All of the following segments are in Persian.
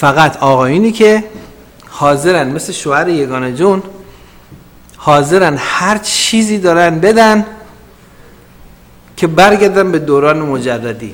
فقط آقایونی که حاضرن مثل شوهر یگانه جون حاضرن هر چیزی دارن بدن که برگردن به دوران مجردی،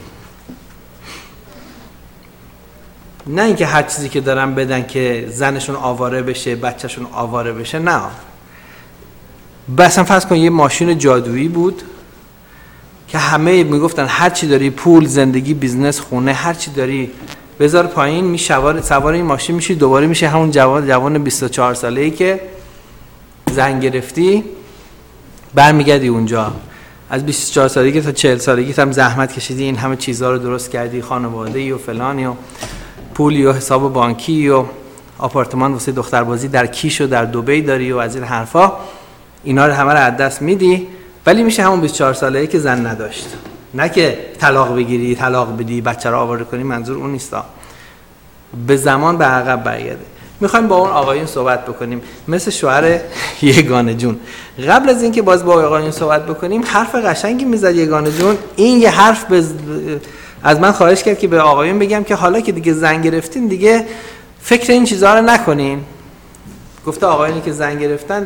نه اینکه هر چیزی که دارن بدن که زنشون آواره بشه، بچهشون آواره بشه. نه، مثلا فرض کن یه ماشین جادویی بود که همه میگفتن هر چی داری، پول، زندگی، بیزنس، خونه، هر چی داری بذار پایین، سوار این ماشین میشی، دوباره میشه همون جوان 24 ساله‌ای که زن گرفتی، برمیگردی اونجا. از 24 سالگی تا 40 سالگی هم زحمت کشیدی، این همه چیزها رو درست کردی، خانواده‌ای و فلانی و پولی و حساب بانکی و آپارتمان واسه دختربازی در کیش و در دبی داری و از این حرفا، اینا رو همه رو از دست میدی، ولی میشه همون 24 ساله‌ای که زن نداشت. نه که طلاق بگیری، طلاق بدی، بچه رو آواره کنی، منظور اون نیستا. به زمان به عقب برگرده. میخوایم با اون آقایون صحبت بکنیم مثل شوهر یگانه جون. قبل از اینکه باز با آقایون صحبت بکنیم، حرف قشنگی میزد یگانه جون. این یه حرف از من خواهش کرد که به آقایون بگم که حالا که دیگه زن گرفتین دیگه فکر این چیزها رو نکنین. گفته آقایونی که زن گرفتن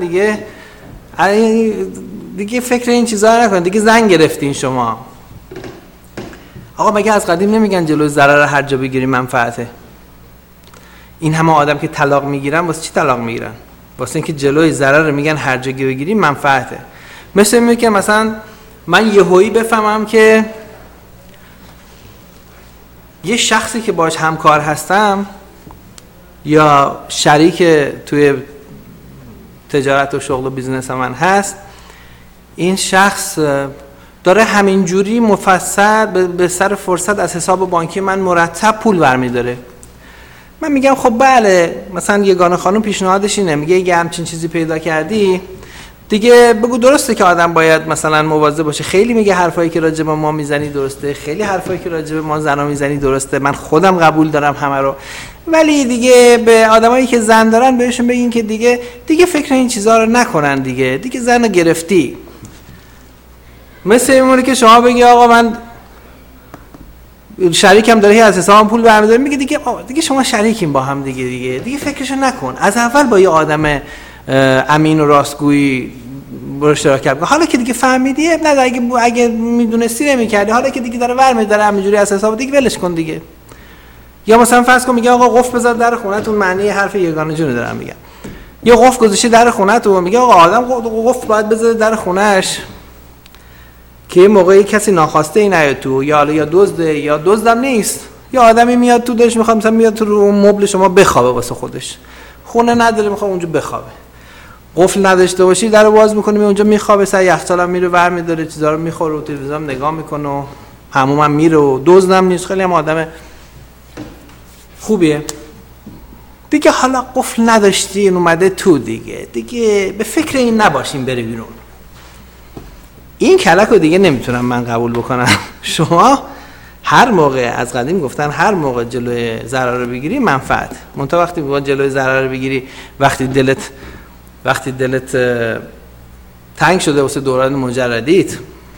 دیگه فکر این چیزها رو نکنین، دیگه زن گرفتین شما. آقا مگه از قدیم نمیگن جلوی ضرر هر جا بگیری منفعته؟ این همه آدم که طلاق میگیرن واسه چی طلاق میگیرن؟ واسه اینکه جلوی ضرر میگن هر جا بگیری منفعته. مثل میگه مثلا من یهویی بفهمم که یه شخصی که باش همکار هستم یا شریک توی تجارت و شغل و بیزنس من هست، این شخص داره همینجوری مفصل به سر فرصت از حساب بانکی من مرتب پول برمیداره. من میگم خب بله، مثلا یگانه خانم پیشنهادش اینه، میگه اگه همچین چیزی پیدا کردی دیگه بگو درسته که آدم باید مثلا مواظب باشه. خیلی میگه حرفایی که راجع به ما میزنی درسته، خیلی حرفایی که راجع به ما زنا میزنی درسته، من خودم قبول دارم همه رو، ولی دیگه به آدمایی که زن دارن بهشون بگین که دیگه فکر این چیزا رو نکنن، دیگه زن رو گرفتی. مثل اینه که شما بگی آقا من شریکم داره از حسابم پول برمی‌داره، میگه دیگه شما شریکین با هم، دیگه فکرشو نکن. از اول با یه آدم امین و راستگویی برو اشتراک کن. حالا که دیگه فهمیدی نه، اگه میدونستی نمی‌کردی، حالا که دیگه داره برمی‌داره همینجوری از حساب، دیگه ولش کن دیگه. یا مثلا فرض کن میگه آقا قفل بذار در خونه‌تون، معنی حرف یگانه جون دارم میگم. یا قفل گذاشته در خونه‌تون، میگه آقا آدم قفل باید بذاره در خونه‌اش که موقعی کسی ناخواسته ای نیاد تو، یا دزده یا دزدم نیست، یا آدمی میاد تو دلش میخواد مثلا میاد تو رو مبل شما بخوابه واسه خودش، خونه نداره میخواد اونجا بخوابه، قفل نداشته باشی درو باز میکنه اونجا میخوابه، سر یخچالم میره ور میداره، چیزا رو میخوره و تلویزیون نگاه میکنه و حمومم میره و دزدم نیست، خیلی هم آدم خوبیه دیگه. حالا قفل نداشتی اومده تو، دیگه به فکر این نباشین بری بیرون. این کلک رو دیگه نمیتونم من قبول بکنم. شما هر موقع، از قدیم گفتن هر موقع جلوی ضرر رو بگیری منفعت، منتها وقتی با جلوی ضرر رو بگیری، وقتی دلت تنگ شده واسه دوران مجردیت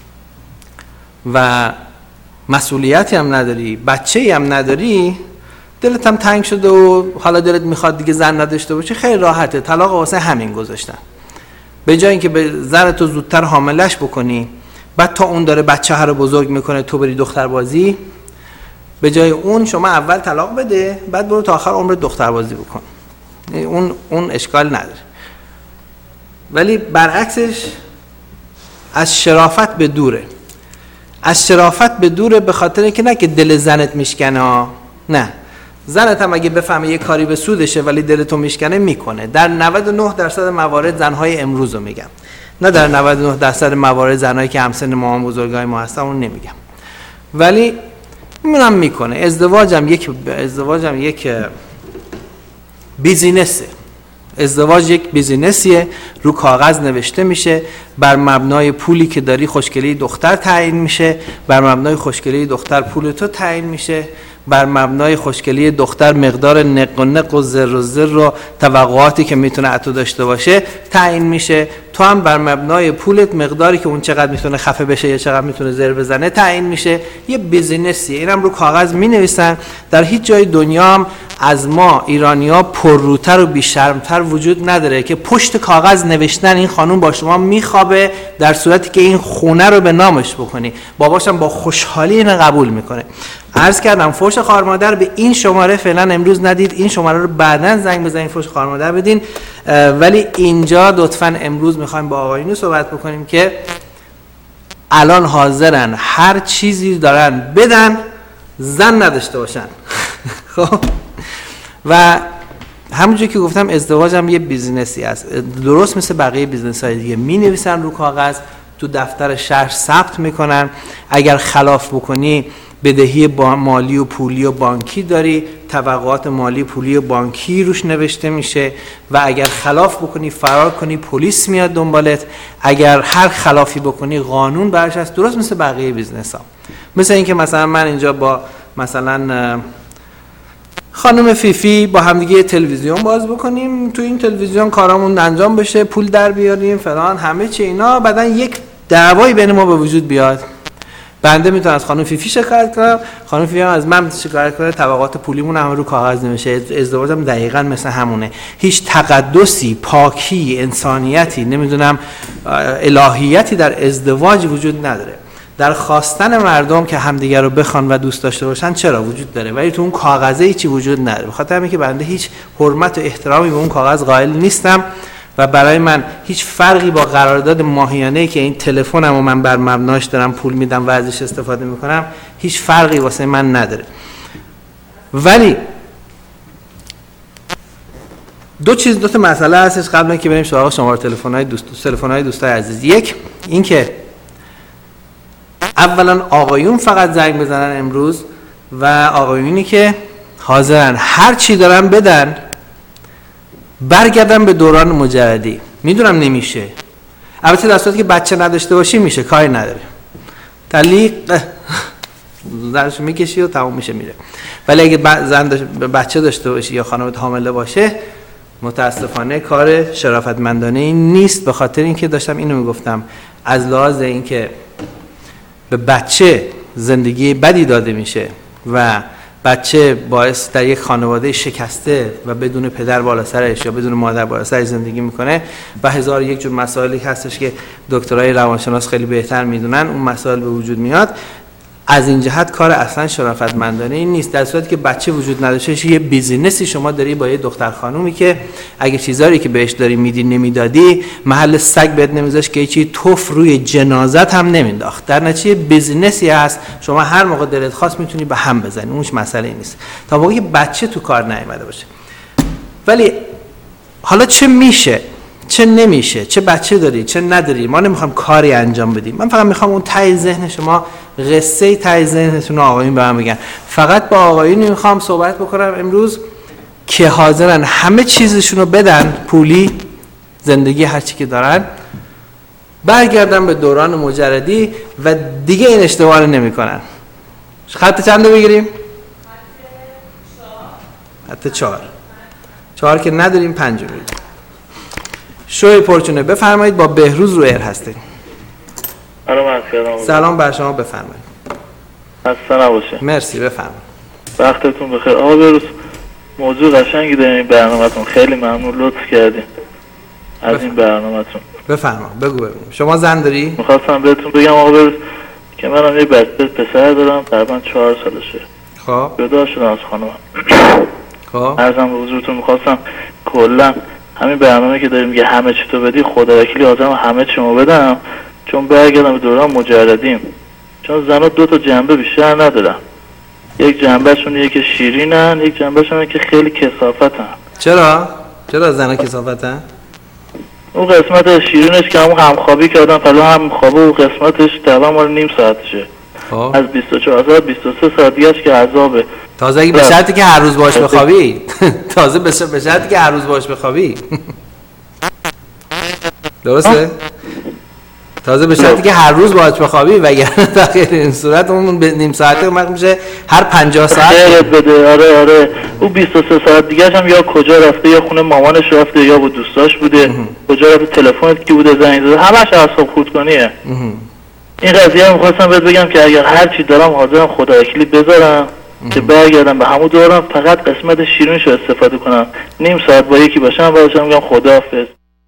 و مسئولیتی هم نداری، بچه‌ای هم نداری، دلت هم تنگ شده و حالا دلت میخواد دیگه زن نداشته باشی، خیلی راحته، طلاق واسه همین گذاشتن. به جای اینکه به زنتو زودتر حاملش بکنی، بعد تا اون داره بچه ها رو بزرگ میکنه تو بری دختربازی، به جای اون شما اول طلاق بده، بعد برو تا آخر عمر دختربازی بکن. اون اشکال نداره. ولی برعکسش از شرافت به دوره. از شرافت به دوره به خاطر اینکه نه که دل زنت میشکنه، نه، زنت هم اگه بفهمه یه کاری به سودشه ولی دلتو میشکنه میکنه. در 99% موارد زنهای امروز رو میگم، نه در 99% موارد زنهایی که همسن ما هم بزرگای ما هستن اون نمیگم، ولی اونم میکنه. ازدواجم یک بیزینسه. ازدواج یک بیزینسیه، رو کاغذ نوشته میشه، بر مبنای پولی که داری خوشگلی دختر تعیین میشه، بر مبنای خوشگلی دختر پول تو تعیین میشه، بر مبنای خوشگلی دختر مقدار نق و نق و زر و زر و توقعاتی که میتونه اتو داشته باشه تعیین میشه، تو هم بر مبنای پولت مقداری که اون چقدر میتونه خفه بشه یا چقدر میتونه زر بزنه تعیین میشه. یه بیزینسیه، اینم رو کاغذ مینویسن. در هیچ جای دنیا هم از ما ایرانی‌ها پرروتر و بیشرمتر وجود نداره که پشت کاغذ نوشتن این خانوم با شما میخوابه، در صورتی که این خونه رو به نامش بکنی. باباش هم با خوشحالی اینو قبول میکنه. عرض کردم فحش خواهر مادر به این شماره فعلا امروز ندید، این شماره رو بعداً زنگ بزنید فحش خواهر مادر بدین. ولی اینجا لطفاً امروز میخوایم با آقایون صحبت بکنیم که الان حاضرن هر چیزی دارن بدن، زن نداشته باشن. خب و همونجوری که گفتم ازدواج هم یه بیزینسی است، درست مثل بقیه بیزنس‌های دیگه. می‌نویسن رو کاغذ، تو دفتر شهر ثبت میکنن. اگر خلاف بکنی بدهی مالی و پولی و بانکی داری، توقعات مالی پولی و بانکی روش نوشته میشه و اگر خلاف بکنی فرار کنی پلیس میاد دنبالت. اگر هر خلافی بکنی قانون برش هست، درست مثل بقیه بیزنس ها. مثل اینکه مثلا من اینجا با مثلا خانم فیفی با همدیگه تلویزیون باز بکنیم، تو این تلویزیون کارامون انجام بشه، پول در بیاریم فلان همه چی اینا، بعدن یک دعوایی بین ما به وجود بیاد. بنده میتونم از خانم فیفی شکایت کنم، خانم فیفی هم از من شکایت کنه، طبقات پولیمون هم رو کاغذ نمیشه. ازدواجم دقیقاً مثل همونه. هیچ تقدسی، پاکی، انسانیتی، نمیدونم الهیتی در ازدواج وجود نداره. در خواستن مردم که همدیگر رو بخوان و دوست داشته باشن چرا وجود داره، ولی تو اون کاغذه هیچی وجود نداره. بخاطر همین که بنده هیچ حرمت و احترامی به اون کاغذ قائل نیستم و برای من هیچ فرقی با قرارداد ماهیانه‌ای که این تلفنمو من بر مبناش دارم پول میدم و ازش استفاده میکنم، هیچ فرقی واسه من نداره. ولی دو تا مسئله هستش قبل اینکه بریم سراغ شماره تلفن‌های دوستای عزیز. یک این که اولا آقایون فقط زنگ بزنن امروز و آقایونی که حاضرن هر چی دارن بدن برگردن به دوران مجردی. میدونم نمیشه، البته در صورتی که بچه نداشته باشی میشه، کاری نداره، طلیق زنش میکشی و تموم میشه میره. ولی اگه بچه داشته باشی یا خانمت حامله باشه متاسفانه کار شرافتمندانه این نیست. به خاطر اینکه داشتم اینو میگفتم، از لحاظ اینکه به بچه زندگی بدی داده میشه و بچه باعث در یک خانواده شکسته و بدون پدر بالا سرش یا بدون مادر بالا سرش زندگی میکنه و هزار یک جور مسائلی هستش که دکترای روانشناس خیلی بهتر میدونن، اون مسائل به وجود میاد. از این جهت کار اصلا شرافتمندانه این نیست. در صورتی که بچه وجود نداشته، یه بیزینسی شما داری با یه دختر خانومی که اگه چیزایی که بهش داری میدی نمیدادی، محل سگ بهت نمیذاش که چی توف روی جنازت هم نمینداخت. در نتیجه بیزینسی هست، شما هر موقع دلت خواست میتونی به هم بزنی، اونش مسئله نیست تا موقعی که بچه تو کار نیامده باشه. ولی حالا چه میشه چه نمیشه، چه بچه داری چه نداری، ما نمیخوام کاری انجام بدیم. من فقط میخوام اون ته ذهن شما، قصه ته ذهنتون آقایون به من بگن. فقط با آقایون میخوام صحبت بکنم امروز که حاضرن همه چیزشون رو بدن، پولی، زندگی، هر چی که دارن، برگردن به دوران مجردی و دیگه این اشتباه رو نمیکنن. خط چند رو بگیریم؟ خط 4 که نداریم 5 رو بگیریم. شوی پرچونه بفرمایید، با بهروز رو ایر هستیم. سلام بر شما، بفرمایید. خسته نباشه. مرسی، بفرمایید. وقتتون بخیر. آقا بهروز، موضوع قشنگی دارین این برنامه‌تون، خیلی ممنون، لطف کردین از این برنامه‌تون. بفرمایید، بگو ببینیم. شما زن داری؟ می‌خواستم بهتون بگم آقا بهروز که منم یه بچه پسر دارم، تقریبا 4 سالشه. خب جدا شدم از خانومم. خب عرضم به حضورتون می‌خواستم کلا همین برنامه که داریم میگه همه چی تو بدی، خدا وکیلی حاضرم همه چیمو بدم، چون برگردم به دوران مجردیم. چون زن‌ها 2 تا جنبه بیشتر ندارن. یک جنبهشون اینه که شیرینن، یک جنبهشون اینه که خیلی کثافتن. چرا زن‌ها کثافتن؟ اون قسمت شیرینش که همخوابی کردن، فلا همخوابه و قسمتش تقریبا مال نیم ساعتشه. از 24 ساعت 23 ساعت دیگه‌اش که عذابه. تازه اگه به شرطی که هر روز باش بخوابی. تازه به شرطی که هر روز باش بخوابی. درسته؟ تازه به شرطی که هر روز باهاش بخوابی، وگرنه در غیر این صورت اون به نیم ساعته وقت میشه هر 50 ساعت خیرت بده. آره او 23 ساعت دیگه هم یا کجا رفته، یا خونه مامانش رفته، یا با دوستاش بوده، کجا رفته، تلفنت کی بوده زنگ زده، همش اعصاب خردکنیه. این قضیه رو می‌خواستم بهت بگم که اگر هر چی دارم حاضرم خدا وکیلی بذارم که برگردم به همون دورم، فقط قسمت شیرینشو استفاده کنم. نیم ساعت با یکی باشم بعدش میگم خداحافظ.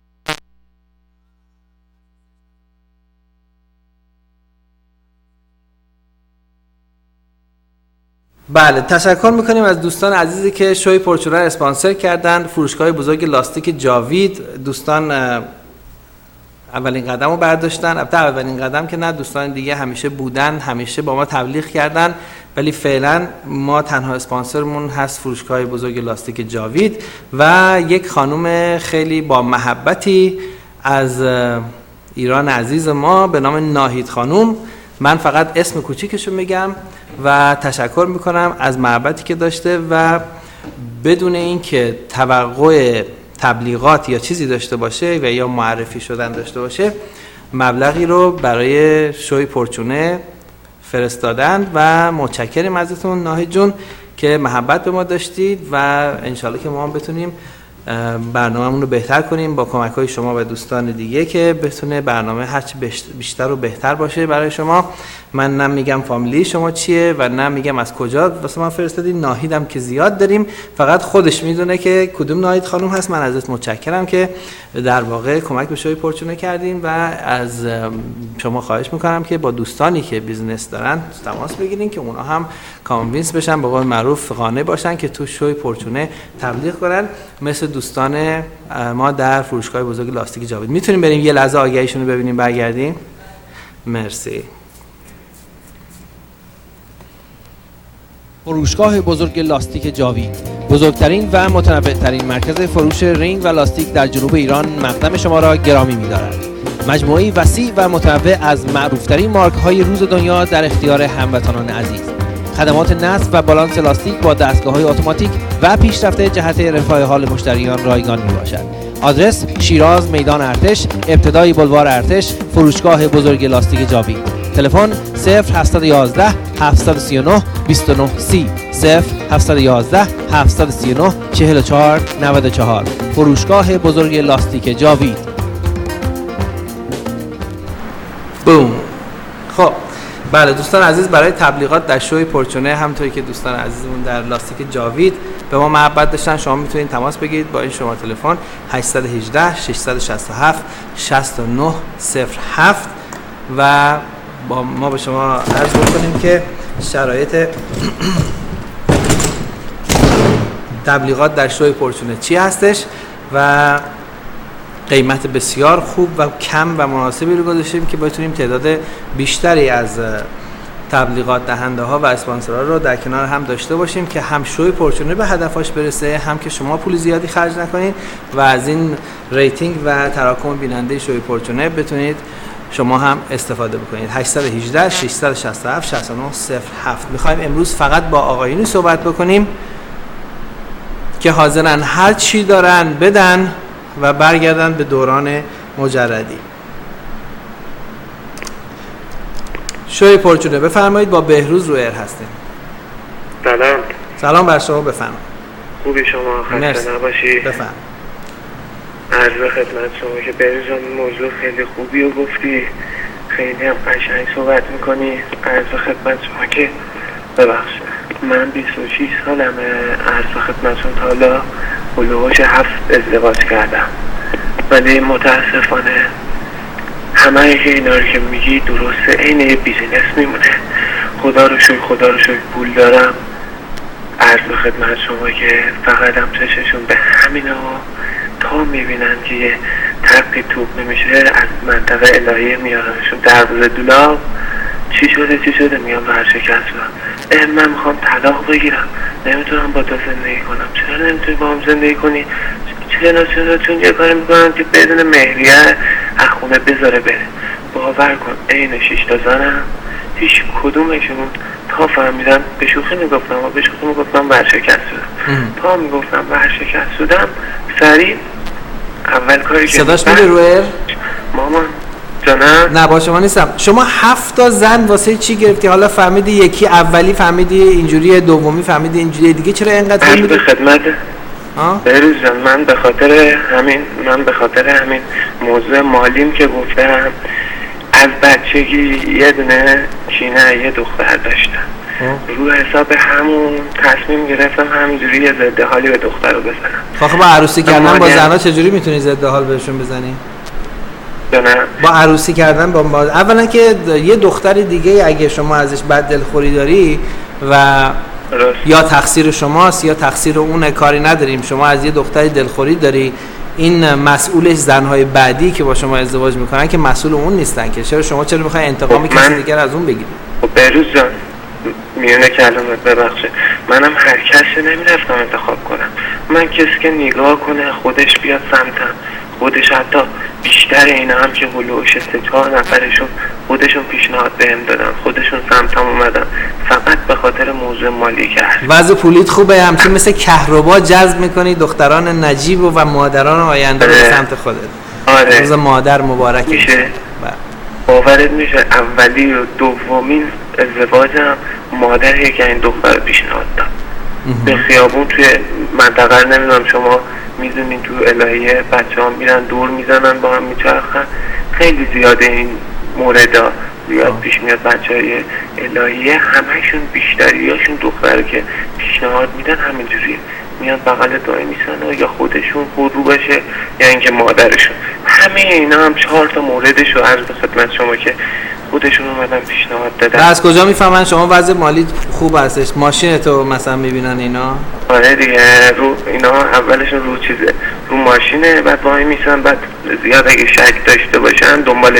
بله، تشکر میکنیم از دوستان عزیزی که شوی پرچونه رو اسپانسر کردن. فروشگاه بزرگ لاستیک جاوید، دوستان اولین قدم رو برداشتن. البته اولین قدم که نه، دوستان دیگه همیشه بودن، همیشه با ما تبلیغ کردن، ولی فعلا ما تنها اسپانسرمون هست فروشگاه بزرگ لاستیک جاوید و یک خانم خیلی با محبتی از ایران عزیز ما به نام ناهید خانم. من فقط اسم کوچیکشو میگم و تشکر میکنم از محبتی که داشته و بدون اینکه توقع تبلیغات یا چیزی داشته باشه و یا معرفی شدن داشته باشه، مبلغی رو برای شوی پرچونه فرستادن و متشکرم ازتون ناهید جون که محبت به ما داشتید و انشالله که ما هم بتونیم برنامه‌مون رو بهتر کنیم با کمک‌های شما و دوستان دیگه که بتونه برنامه هرچی بیشتر و بهتر باشه برای شما. من نه میگم فامیلی شما چیه و نه میگم از کجا واسه من فرستادین. ناهیدم که زیاد داریم، فقط خودش میدونه که کدوم ناهید خانم هست. من ازت متشکرم که در واقع کمک به شوی پرچونه کردین و از شما خواهش میکنم که با دوستانی که بیزنس دارن تماس بگیرین که اونا هم کانوینس بشن، به قول معروف قانع باشن که تو شوی پرچونه تبلیغ کنن، مثل دوستان ما در فروشگاه بزرگ لاستیک جاوید. میتونیم بریم یه لحظه آگهیشون رو ببینیم برگردیم؟ مرسی. فروشگاه بزرگ لاستیک جاوید، بزرگترین و متنوع‌ترین مرکز فروش رینگ و لاستیک در جنوب ایران، مقدم شما را گرامی می‌دارد. مجموعه‌ای وسیع و متنوع از معروف‌ترین مارک‌های روز دنیا در اختیار هموطنان عزیز. خدمات نصب و بالانس لاستیک با دستگاه‌های اتوماتیک و پیشرفته جهت رفاه حال مشتریان رایگان میباشد. آدرس: شیراز، میدان ارتش، ابتدای بلوار ارتش، فروشگاه بزرگ لاستیک جاوید. تلفن 0711 739 2930 0711 739 4494. فروشگاه بزرگ لاستیک جاوید. بوم. خب بله دوستان عزیز، برای تبلیغات در شوی پرچونه همونطوری که دوستان عزیزمون در لاستیک جاوید به ما محبت داشتن، شما میتونید تماس بگیرید با این شماره تلفن 818 667 6907 و با ما به شما عرض بکنیم که شرایط تبلیغات در شوی پرچونه چی هستش و قیمت بسیار خوب و کم و مناسبی رو گذاشتیم که بتونیم تعداد بیشتری از تبلیغات دهنده ها و اسپانسرها رو در کنار هم داشته باشیم که هم شوی پرچونه به هدفش برسه، هم که شما پول زیادی خرج نکنید و از این ریتینگ و تراکم بیننده شوی پرچونه بتونید شما هم استفاده بکنید. 818 667 6907. میخوایم امروز فقط با آقایونی صحبت بکنیم که حاضرن هر چی دارن بدن و برگردن به دوران مجردی. شوی پرچونه بفرمایید، با بهروز رو ایر هستیم. سلام. سلام بر شما، بفرمایید. خوبی شما؟ خسته نباشی. بفرمایید. عرض خدمت شما که بهروز موضوع خیلی خوبی رو گفتی، خیلی هم قشنگ صحبت میکنی. عرض خدمت شما که ببخشید من 26 سالمه، عرض خدمتتون تا حالا هلوهاش 7 ازدواج کردم، ولی متاسفانه همه اینا رو که میگی درسته، عین یه بیزینس میمونه. خدا رو شکر پول دارم. عرض خدمت شما که فقط هم چششون به همینا تا میبینن که یه تقی توپ نمیشه از منطقه الهیه میارنشون دروازه دولاب. چی شده میگم ورشکست شدم، من میخوام طلاق بگیرم، نمیتونم با تو زندگی کنم. چرا نمیتونی با هم زندگی کنی؟ چرا؟ چون یه کاری میکنم که بدون مهریه از خونه بذاره بره. باور کن عین 6 تا زنم هیچ کدومشون تا فهمیدم، به شوخی میگفتم ورشکست شدم. تا میگفتم ورشکست شدم، سریع اول کاری که صداش میده رویر؟ مامان جانم؟ نه با شما نیستم. شما 7 تا زن واسه چی گرفتی؟ حالا فهمیدی یکی اولی فهمیدی اینجوریه، دومی فهمیدی اینجوریه، دیگه چرا اینقدر عرض به خدمت بهروز جان، من به خاطر همین موضوع مالیم که گفتم، از بچگی یه دونه کینه یه دختر داشتم. رو حساب همون تصمیم گرفتم همینجوری یه ضد حالی به دختر رو بزنم. خب با عروسی کردن با زنها چجوری میتونی ضد حال بهشون بزنی؟ با عروسی کردن با اولا که یه دختر دیگه اگه شما ازش بد دلخوری داری و یا تقصیر شماست یا تقصیر اونه، کاری نداریم. شما از یه دختری دلخوری داری، این مسئولش زنهای بعدی که با شما ازدواج میکنن که مسئول اون نیستن که. چرا میخوای انتقام کسی دیگر از اون بگیری؟ خب بهروز جان، میونه کلمت ببخشه، منم هر کسی نمیرفتم انتخاب کنم. من کسی که نگاه کنه خودش بیاد سمتم، خودش حتی بیشتر اینا هم که هلوش 3-4 نفرشون خودشون پیشنهاد بهم دادن، خودشون سمتم اومدن، فقط به خاطر موضوع مالی که هست. وضع پولیت خوبه، همچین مثل کهربا جذب میکنی دختران نجیب و مادران آینده به سمت خودت. آره. روز مادر مبارک میشه. باورت میشه اولی و دومین ازدواجم مادر یکی این دختر پیشنهاد داد. به خیابون توی منطقه، نمیدونم شما میدونین، تو الهیه بچه ها میرن دور میزنن با هم میچرخن، خیلی زیاده این موردا زیاد پیش میاد. بچه های الهیه همهشون بیشتریاشون دختر که پیشنهاد میدن همینجوریه، میان بغل دایی میسن یا خودشون پررو بشه یا اینکه مادرشون. همه اینا هم 4 تا موردشو عرض به خدمت شما که خودشون اومدن پیشنهاد دادن. از کجا میفهمن شما وضع مالی خوب هستش؟ ماشین تو مثلا میبینن اینا؟ آره دیگه، رو اینا اولشون رو چیزه، رو ماشینه، بعد وای میسن، بعد زیاد اگه شک داشته باشن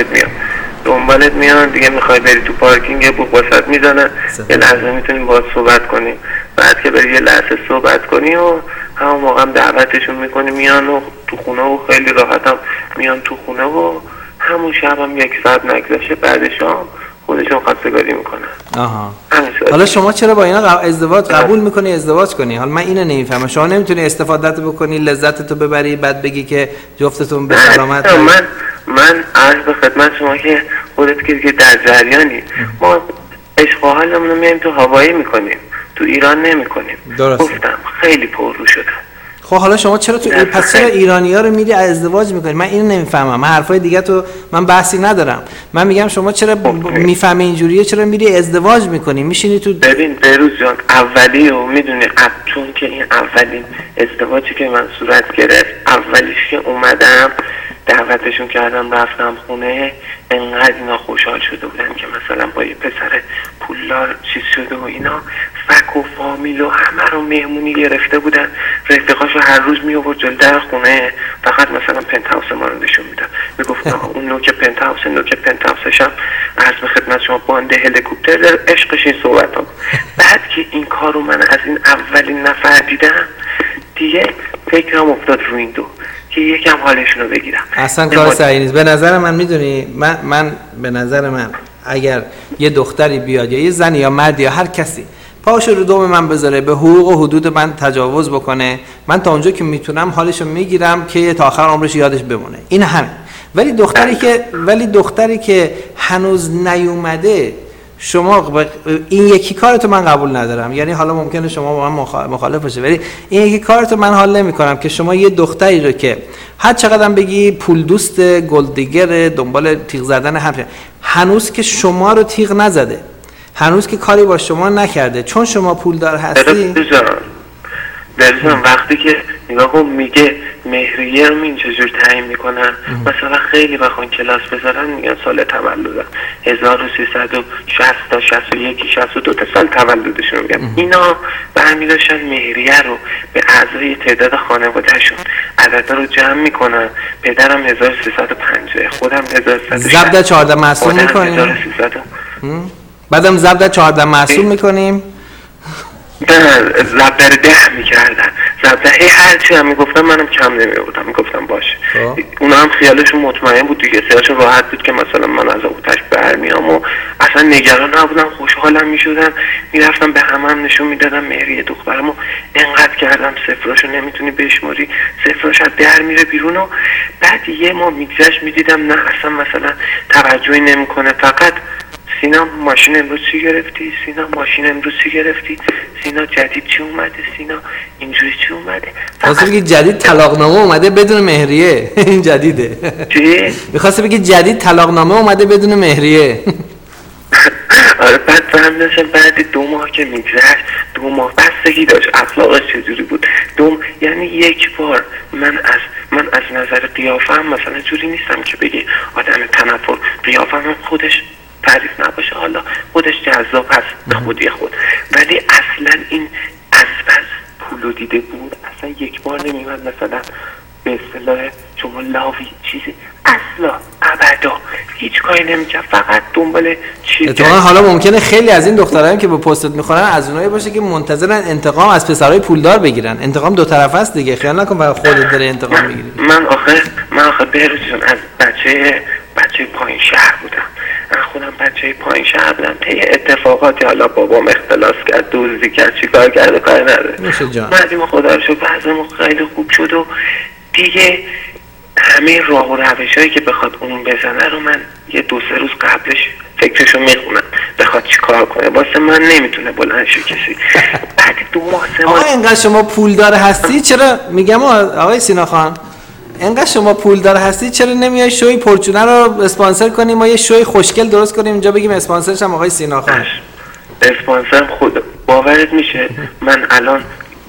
دنبالت میان دیگه. میخوای بری تو پارکینگ یه بوق واسط میزنن، یه لحظه میتونیم باهات صحبت کنیم. بعد که بری یه لحظه صحبت کنی و همون موقع هم دعوتشون میکنی میان و تو خونه و خیلی راحت هم میان تو خونه و همون شب هم 1 ساعت نگذشه بعدش هم خودشون خواستگاری میکنن. آها. حالا شما چرا با اینا ازدواج قبول میکنی ازدواج کنی؟ حالا من اینو نمیفهمم. شما نمیتونی استفاده بکنی، لذتتو ببری، بعد بگی که جفتتون به سلامت؟ من عرض به خدمت شما که خودت که در جریانی، ما عشق و حالمون رو میایم تو هوایی میکنیم، تو ایران نمیکنیم. گفتم خیلی پررو شدم. خب حالا شما چرا پس چرا ایرانی‌ها رو میری ازدواج میکنی؟ من اینو نمیفهمم. من حرفای دیگه تو من بحثی ندارم. من میگم شما چرا میفهمی اینجوریه، چرا میری ازدواج میکنی میشینی تو؟ ببین بهروز جان، اولی رو میدونی، چون که این اولین ازدواجی که من صورت گرفت، اولیش که اومدم دعوتشون کردم رفتم خونه، انقدر اینا خوشحال شده بودن که مثلا با یه پسر پولدار چیز شده و اینا، فک و فامیل و همه رو مهمونی گرفته بودن. رفیقاشو هر روز می آورد جلوی در خونه، فقط مثلا پنت هاوس ما رو نشون میداد، میگفت اون نوک پنت هاوسش هم عرض به خدمت شما باند هلیکوپتر در عشقش این صحبت ها. بعد که این کارو من از این اولین نفر دیدم دیگه فکرم افتاد رو این دو که یکم حالشون رو بگیرم. اصلا کار صحیح نیست به نظر من. میدونی من به نظر من اگر یه دختری بیاد یا یه زن یا مرد یا هر کسی پاشو رو دوم من بذاره، به حقوق و حدود من تجاوز بکنه، من تا اونجا که میتونم حالشو میگیرم که تا آخر عمرش یادش بمونه. این همه. ولی دختری که هنوز نیومده، شما این یکی کارتو من قبول ندارم. یعنی حالا ممکنه شما با من مخالف باشه، ولی این یکی کارتو من حال نمی‌کنم که شما یه دختری رو که هر چقدر بگی پول دوست، گلدیگر، دنبال تیغ زدن هنوز که شما رو تیغ نزده، هنوز که کاری با شما نکرده، چون شما پولدار هستی. درستم وقتی که نگاه کن میگه مهریه رو این چجور تعیین میکنن، مثلا خیلی بخوان کلاس بذارن میگن سال تولدن 1360 تا 61 62 سال تولدشون میگن. اینا برمی داشتن مهریه رو به اعضای تعداد خانوادهشون عددا رو جمع میکنن. پدرم 1350، خودم 1360، ضبط 14 معصوم میکنیم، بعدم ضبط 14 معصوم میکنیم. ضبط 10 میکردن، ضبط هرچی هم میگفتم منم کم نمیبودم، میگفتم باشه. اونا هم خیالشون مطمئن بود دیگه، خیالشون راحت بود که مثلا من از اوتش برمیام و اصلا اصلا نگران نبودم، خوشحالم میشدم، میرفتم به همم نشون میدادم مهریه دخترمو انقدر کردم صفراشو نمیتونی بشماری، صفراش از در میره بیرون. و بعد یه ماه میگذشت میدیدم نه اصلا مثلا توجهی نمیکنه، فقط سینا ماشین امروز چی گرفتی؟ سینا ماشین امروز چی گرفتی؟ سینا جدید چی اومده؟ سینا اینجوری چی اومده؟ خواسته بگی جدید طلاقنامه اومده بدون مهریه. این جدیده. چی؟ میخواسته بگی جدید طلاقنامه اومده بدون مهریه. آره بعد فهمیدم بعد 2 ماه که میگذشت، 2 ماه بستگی داشت اخلاقش چجوری بود. یعنی یک بار من از نظر قیافم مثلا جوری نیستم که بگی آدم تنفر، قیافم خودش تعریف نباشه، حالا خودش جذاب هست به خودی خود، ولی اصلا این از پولو دیده بود، اصلا یک بار نمیمد مثلا به اصطلاح شما لاوی چیزی، اصلا ابدا هیچ کاری نمیکرد، فقط دنبال چیز. اتفاقا حالا ممکنه خیلی از این دخترایی که به پستت میخورن از اونایی باشه که منتظرن انتقام از پسرای پولدار بگیرن. انتقام دو طرفه است دیگه، خیال نکن برای خودت داره انتقام میگیری. من آخه بهروزشون از بچه پایین شهر بودم، من خودم بچه پایین شهر بودم، طی اتفاقاتی حالا بابام اختلاس کرد، دزدی کرد، چیکار کرد کار نداره، بعدیم خدا رو شکر وضعمون خیلی خوب شد و دیگه همه راه و روشایی که بخواد اون بزنه رو من یه 2-3 روز قبلش فکرشو میخونم بخواد چی کار کنه، واسه من نمیتونه بلند شه کسی. بعد 2 ماه 3 ماه اینقدر شما پولدار هستی چرا میگم آقای سینا خان، اینقدر شما پولدار هستی چرا نمیای شوی پرچونه رو اسپانسر کنی، ما یه شوی خوشگل درست کنیم اینجا بگیم اسپانسرش هم آقای سینا خان. اسپانسرم خود باورت میشه من الان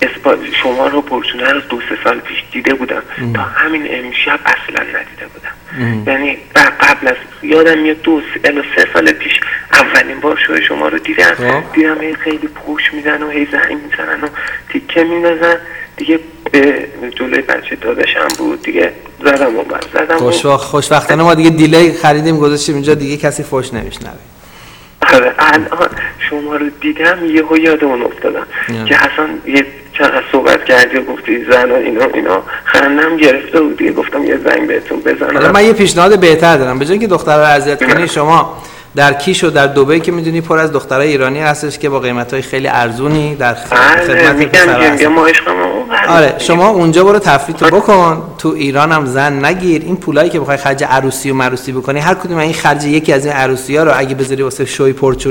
شما رو پرچونه رو 2-3 سال پیش دیده بودم، تا همین امشب اصلا ندیده بودم. یعنی قبل از یادم میاد 2-3 سال پیش اولین بار شوی شما رو دیدم هی خیلی پوش میزن و هی زنگ میزنن و تیکه میندازن دیگه، به جلوی بچه داداشم بود دیگه زدم خوشبختانه ما دیگه دیلی خریدیم گذاشتیم اینجا دیگه کسی فوش نمیشنوه. آره الان شما رو دیدم یهو یاد اون افتادم که اصلا یه چند صحبت کردی و گفتی زن و اینا خندم گرفته بود دیگه، گفتم یه زنگ بهتون بزنم. حالا من یه پیشنهاد بهتر دارم، به جای اینکه دخترها رو اذیت کنی شما در کیش و در دبی که میدونی پر از دخترای ایرانی هستش که با قیمتای خیلی ارزونی در خدمت پسرا هستن. آره شما اونجا برو تفریط بکن، تو ایران هم زن نگیر، این پولایی که بخوای خرج عروسی و مروسی بکنی هر کدوم این خرج یکی از این عروسی‌ها رو اگه بذاری واسه شوی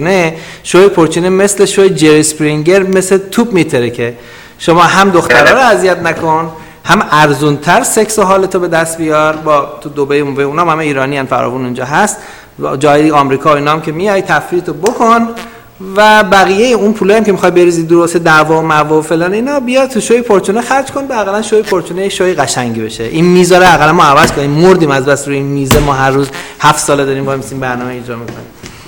پرچونه مثل شوی جری اسپرینگر مثل توپ میتره که شما هم دخترها رو اذیت نکن، هم ارزونتر سکس و حالتو به دست بیار. با تو دبی اونا همه ایرانی ان، فراوون اونجا هست، جای آمریکا اینا هم که میای تفریطو بکن و بقیه اون پولایی هم که میخوای بریزی درست دعوا و معوا و فلان اینا بیا تو شوی پرچونه خرج کن، حداقل شوی پرچونه شوی قشنگی بشه. این میزا رو حداقل ما عوض کنیم، مردیم از بس روی این میز، ما هر روز 7 ساله داریم با این برنامه اجرا میکنیم.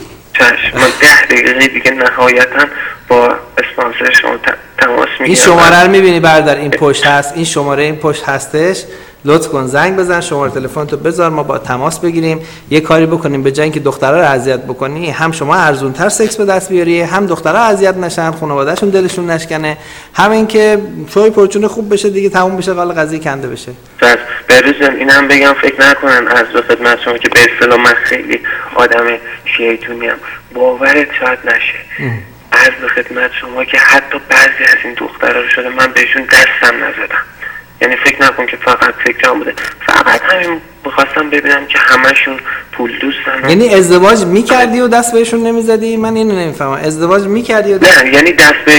چشم من 10 دقیقه دیگه نهایتا با اسپانسر شما تماس میگیرم. این شماره رو میبینی برادر، این پشت هست، این شماره این پشت هستش، لطف کن زنگ بزن، شماره تلفن تو بذار ما با تماس بگیریم یه کاری بکنیم، به جای اینکه دخترها رو اذیت بکنی هم شما ارزونتر سکس به دست بیاری، هم دخترها اذیت نشن، خانواده‌شون دلشون نشکنه، همین که شوی پرچونه خوب بشه دیگه، تموم بشه، قال قضیه کنده بشه. بس بروزم اینم بگم فکر نکنن از خدمت شما که به اصطلاح من خیلی آدم شیطونیم، باورت شاید نشه. از خدمت شما که حتی بعضی از این دخترها رو شده من بهشون دستم نزدم، یعنی فکر نکن که فقط فکرام بوده، فقط همین می‌خواستم ببینم که همشون پول دوستن. یعنی ازدواج می‌کردی و دست بهشون نمی‌زدی؟ من اینو نمی‌فهمم. ازدواج می‌کردی و نه یعنی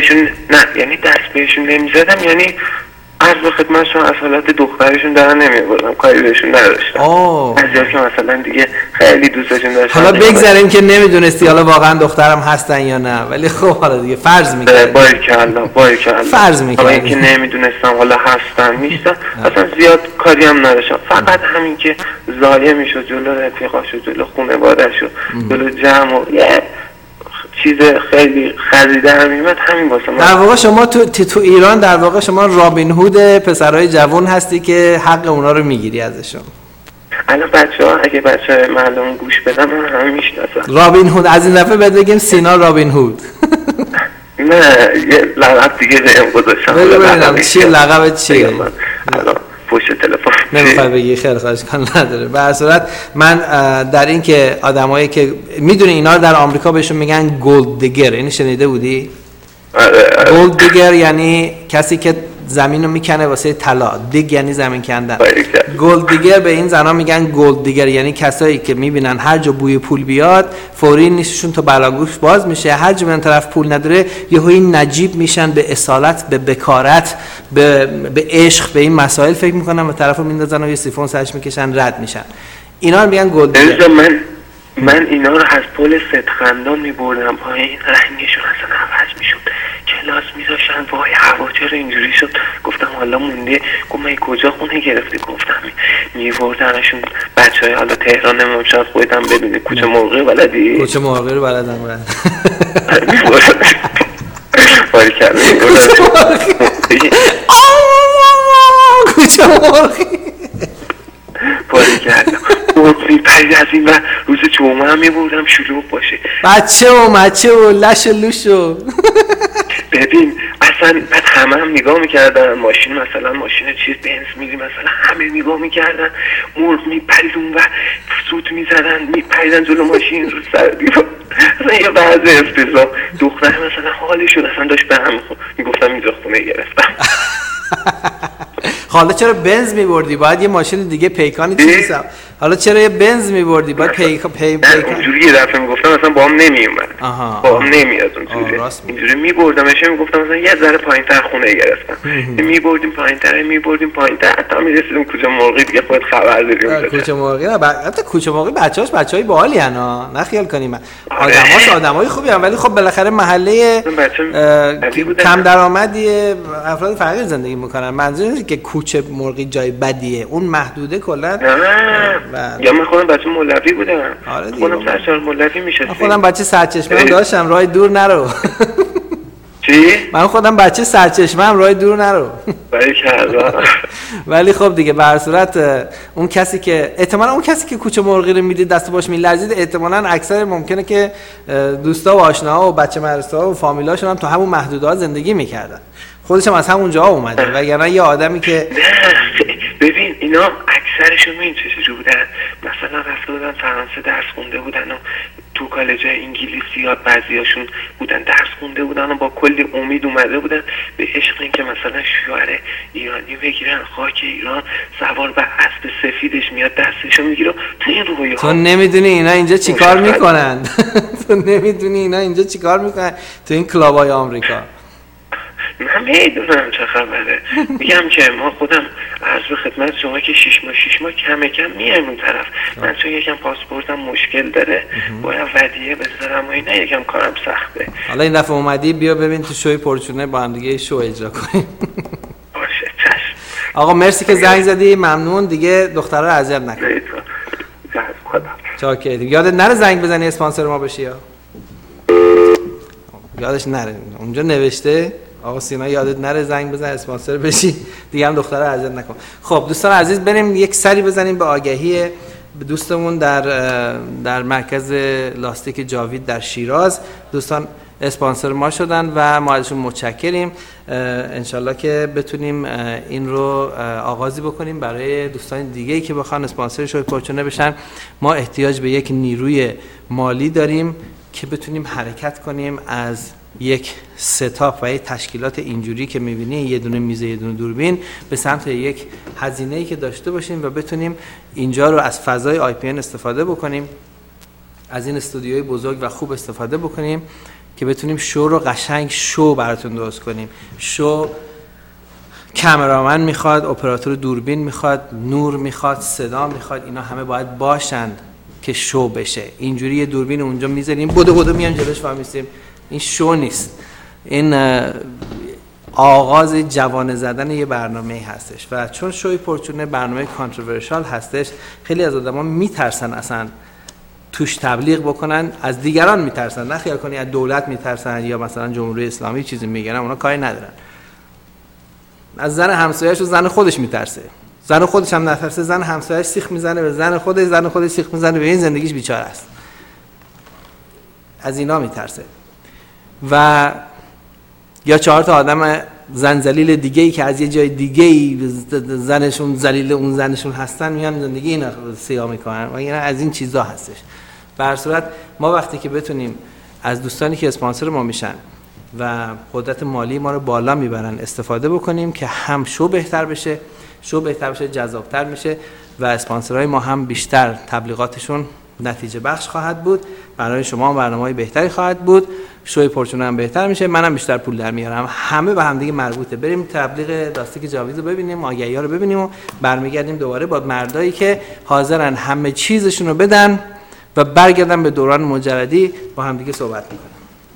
دست بهشون نمی‌زدم، یعنی عرض خدمتشون از حالت دخترشون دارن نمی‌بردم، کاری بهشون نداشتم. بعضیا که مثلا دیگه خیلی دوستشون داشتن. حالا بگذاریم که نمیدونستی حالا واقعا دخترم هستن یا نه، ولی خب حالا دیگه فرض می‌کردی. باریکالله. فرض می‌کردی. حالا اینکه نمیدونستم حالا هستن نیستن، اصلا زیاد کاری هم نداشتم، فقط همین که ضایع میشد جلو رفیقاشو، جلو خانواده‌شو، جلو جمع و چیز خیلی خریده هم میمد، همین واسه من. در واقع شما تو ایران در واقع شما رابین هود پسرای جوان هستی که حق اونا رو میگیری ازشون. الان بچه‌ها اگه بچه‌های مردم گوش بدن من هم میشناسن. رابین هود از این دفعه بهت بگیم سینا رابین هود. نه یه لقب دیگه بهم گذاشتن. بگو ببینم چیه لقبت چیه؟ الان پشت تلفن نمیخوای بگی؟ خیلی خواهش کن نداره. به هر صورت من در این که آدمایی که میدونی اینا در آمریکا بهشون میگن گولد دیگر، اینو شنیده بودی؟ گولد دیگر یعنی کسی که زمین رو میکنه واسه طلا. دیگ یعنی زمین کندن. گولد دیگر به این زنا میگن گولد دیگر، یعنی کسایی که میبینن هر جا بوی پول بیاد فوری نیستشون تا بلاگوش باز میشه، هر جا من طرف پول نداره یهویی نجیب میشن به اصالت، به بکارت، به عشق، به این مسائل فکر میکنن و طرفو میندازن و یه سیفون سرش میکشن رد میشن. اینا رو میگن گولد دیگر. من اینا رو از پل ستخندان میبردم پایین، رنگشون اصلا عوض میشد، کلاس میذاشتن، وای هوا چرا اینجوری شد؟ گفتم حالا مونده. گفت من کجا خونه گرفتی؟ گفتم میبردنشون بچهای حالا تهران، نمیم شاید خودتم ببینی کوچه مرغی بلدی؟ کوچه مرغی رو بلدم من. باری کردم کوچه مرغی باری کردم میپرید از این و روز جمعه هم میبردم شلوغ باشه، بچه و لش و لوشو. ببین اصلا بعد همه هم نگاه میکردن، ماشین مثلا ماشین چیز بنز میری مثلا همه نگاه میکردن، مرغ میپرید اون و سوت میزدن، میپریدن جلو ماشین رو سر دیوار. اصلا یه بعض افتضاح. دختره مثلا حالشون اصلا داشت به هم میگفتم اینجا خونه گرفتم. حالا چرا بنز میبردی؟ باید یه ماشین دیگه پیکانی چیزی. حالا چرا یه بنز میبردی؟ باید پیکان. اونجوری یه دفعه میگفتم مثلا با هم نمیومد، با هم نمیاد اونجوری. اینجوری میبردمش، میگفتم مثلا یه ذره پایین‌تر خونه گرفتم، میبردیم پایین‌تر حتی میرسیدیم کوچه مرغی دیگه خودت خبر داری. کوچه مرغی نه، البته کوچه مرغی بچه‌های باحالی انا، نه خیال کنیم آدمای خوبی ان، ولی خب بالاخره محله کم درآمدی افراد فقیر زندگی میکنن. منظور اینه که کوچه مرغی جای بدیه، اون محدوده کلا. یا من خودم بچه مولوی بودم. آره خودم سرچار مولوی میشستم. خودم بچه سرچشمه داشتم، راه دور نرو. چی؟ من خودم بچه سرچشمه راه دور نرو. ولی خب دیگه به هر صورت اون کسی که احتمالاً اون کسی که کوچه مرغی رو میدید دست باش میلرزید، احتمالاً اکثر ممکنه که دوستا و آشناها و بچه مدرسه‌ها و فامیلاشون هم تو همون محدوده‌ها زندگی میکردن. خودش هم از همون جا اومده، وگرنه یه آدمی که ببین اینا اکثرشون این چیزی بودن، مثلا رفته بودن فرانسه درس خونده بودن و تو کالج‌های انگلیسی ها بعضیاشون بودن درس خونده بودن و با کلی امید اومده بودن به عشق این که مثلا شوهر ایرانی بگیرن، خاک ایران، سوار به اسب سفیدش میاد دستشو میگیره. تو این رویه تو نمیدونی اینا اینجا چیکار میکنن. تو نمیدونی اینا اینجا چیکار میکنن تو این کلابای آمریکا. من میدونم چه خبره. میگم که ما خودم عرض به خدمت شما که 6 ماه کم میایم اون طرف. من چون یکم پاسپورتم مشکل داره، باید ودیعه بذارم و اینا، یکم کارم سخته. حالا این دفعه اومدی بیا ببین تو شوی پرچونه با هم دیگه شو اجرا کنیم. باشه چشم. آقا مرسی که زنگ زدی، ممنون. دیگه دخترها رو اذیت نکن. چاکر. یادت نره زنگ بزنی اسپانسر ما بشی یا یادش نره اونجا نوشته آقا سینا یادت نره زنگ بزن اسپانسر بشی، دیگه هم دختره اذیت نکن. خب دوستان عزیز بریم یک سری بزنیم به آگهی دوستمون در مرکز لاستیک جاوید در شیراز. دوستان اسپانسر ما شدن و ما ازشون متشکریم. انشالله که بتونیم این رو آغازی بکنیم برای دوستان دیگه‌ای که بخوان اسپانسر شوی پرچونه بشن. ما احتیاج به یک نیروی مالی داریم که بتونیم حرکت کنیم از یک ستاپ و یک تشکیلات اینجوری که می‌بینی، یه دونه میز یه دونه دوربین، به سمت یک هزینه‌ای که داشته باشیم و بتونیم اینجا رو از فضای آی پی ان استفاده بکنیم، از این استودیوی بزرگ و خوب استفاده بکنیم که بتونیم شو رو قشنگ شو براتون درست کنیم. شو کامرامن میخواد، اپراتور دوربین میخواد، نور میخواد، صدا میخواد، اینا همه باید باشند که شو بشه. اینجوری یه دوربین اونجا میذاریم بدو میان جلوش وامیستیم، این شو نیست. این آغاز جوانه زدن یه برنامه هستش و چون شوی پرچونه برنامه کانتروورشال هستش، خیلی از آدما میترسن اصلا توش تبلیغ بکنن، از دیگران میترسن، نه خیال کنی از دولت میترسن یا مثلا جمهوری اسلامی چیزی میگن، اونا کاری ندارن. از زن همسایه‌اش و زن خودش میترسه، زن خودش هم نترسه، زن همسایه‌اش سیخ میزنه به زن خودش، زن خودش سیخ میزنه به این، زندگیش بیچاره است. از اینا میترسه. و یا 4 تا آدم زنجلیل دیگه‌ای که از یه جای دیگه‌ای زنشون ذلیل اون زنشون هستن میان زندگی اینا سیاه میکنن و اینا از این چیزا هستش. به هر صورت ما وقتی که بتونیم از دوستانی که اسپانسر ما میشن و قدرت مالی ما رو بالا میبرن استفاده بکنیم که هم شو بهتر بشه، جذابتر میشه و اسپانسرهای ما هم بیشتر تبلیغاتشون نتیجه بخش خواهد بود، برای شما برنامه‌های بهتری خواهد بود، شوی پرچون هم بهتر میشه، منم بیشتر پول در میارم. همه به هم دیگه مربوطه. بریم تبلیغ لاستیک جاوید رو ببینیم، آگهی‌ها رو ببینیم و برمیگردیم دوباره با مردایی که حاضرن همه چیزشون رو بدن و برگردن به دوران مجردی با هم دیگه صحبت میکنیم.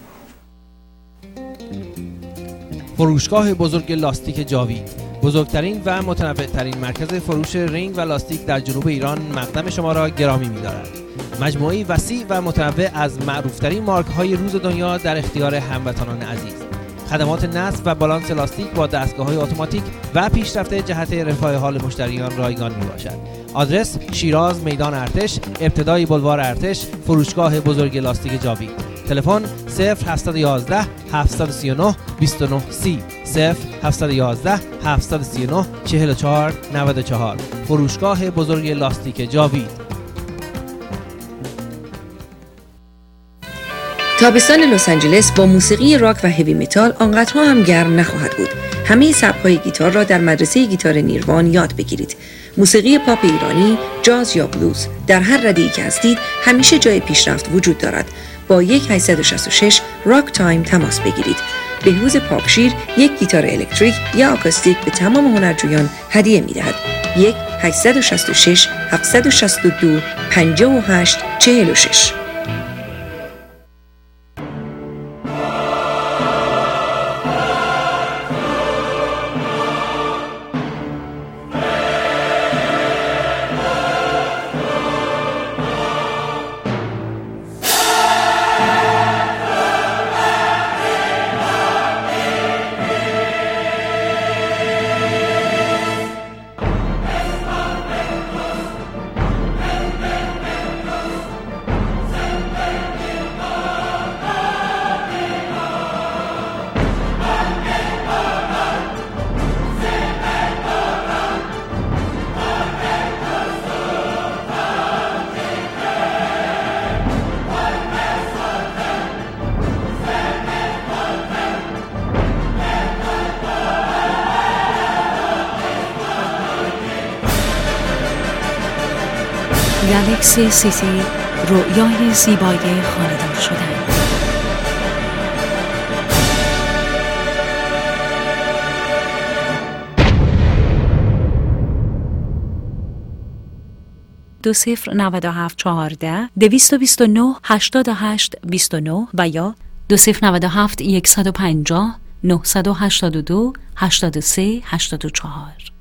فروشگاه بزرگ لاستیک جاوید، بزرگترین و متنوع‌ترین مرکز فروش رینگ و لاستیک در جنوب ایران مقدم شما را گرامی می‌دارد. مجموعه‌ای وسیع و متنوع از معروف‌ترین مارک‌های روز دنیا در اختیار هموطنان عزیز. خدمات نصب و بالانس لاستیک با دستگاه‌های اتوماتیک و پیشرفته جهت رفاه حال مشتریان رایگان میباشد. آدرس شیراز میدان ارتش، ابتدای بلوار ارتش، فروشگاه بزرگ لاستیک جاوید. تلفن 0711 739 2930 0711 739 44 94. فروشگاه بزرگ لاستیک جاوید. تابستان لس آنجلس با موسیقی راک و هیوی متال آنقدرها هم گرم نخواهد بود. همه سبک‌های گیتار را در مدرسه گیتار نیروان یاد بگیرید. موسیقی پاپ ایرانی، جاز یا بلوز، در هر رده‌ای که هستید همیشه جای پیشرفت وجود دارد. با 1866 راک تایم تماس بگیرید. بهروز پاکشیر یک گیتار الکتریک یا آکوستیک به تمام هنرجویان هدیه می‌دهد. 1866 762 58 46. گالاکسی سیتی، رویای زیبای خانه‌دار شدن. دو 09714 229 88 29 و یا 2097 150 982 83 84.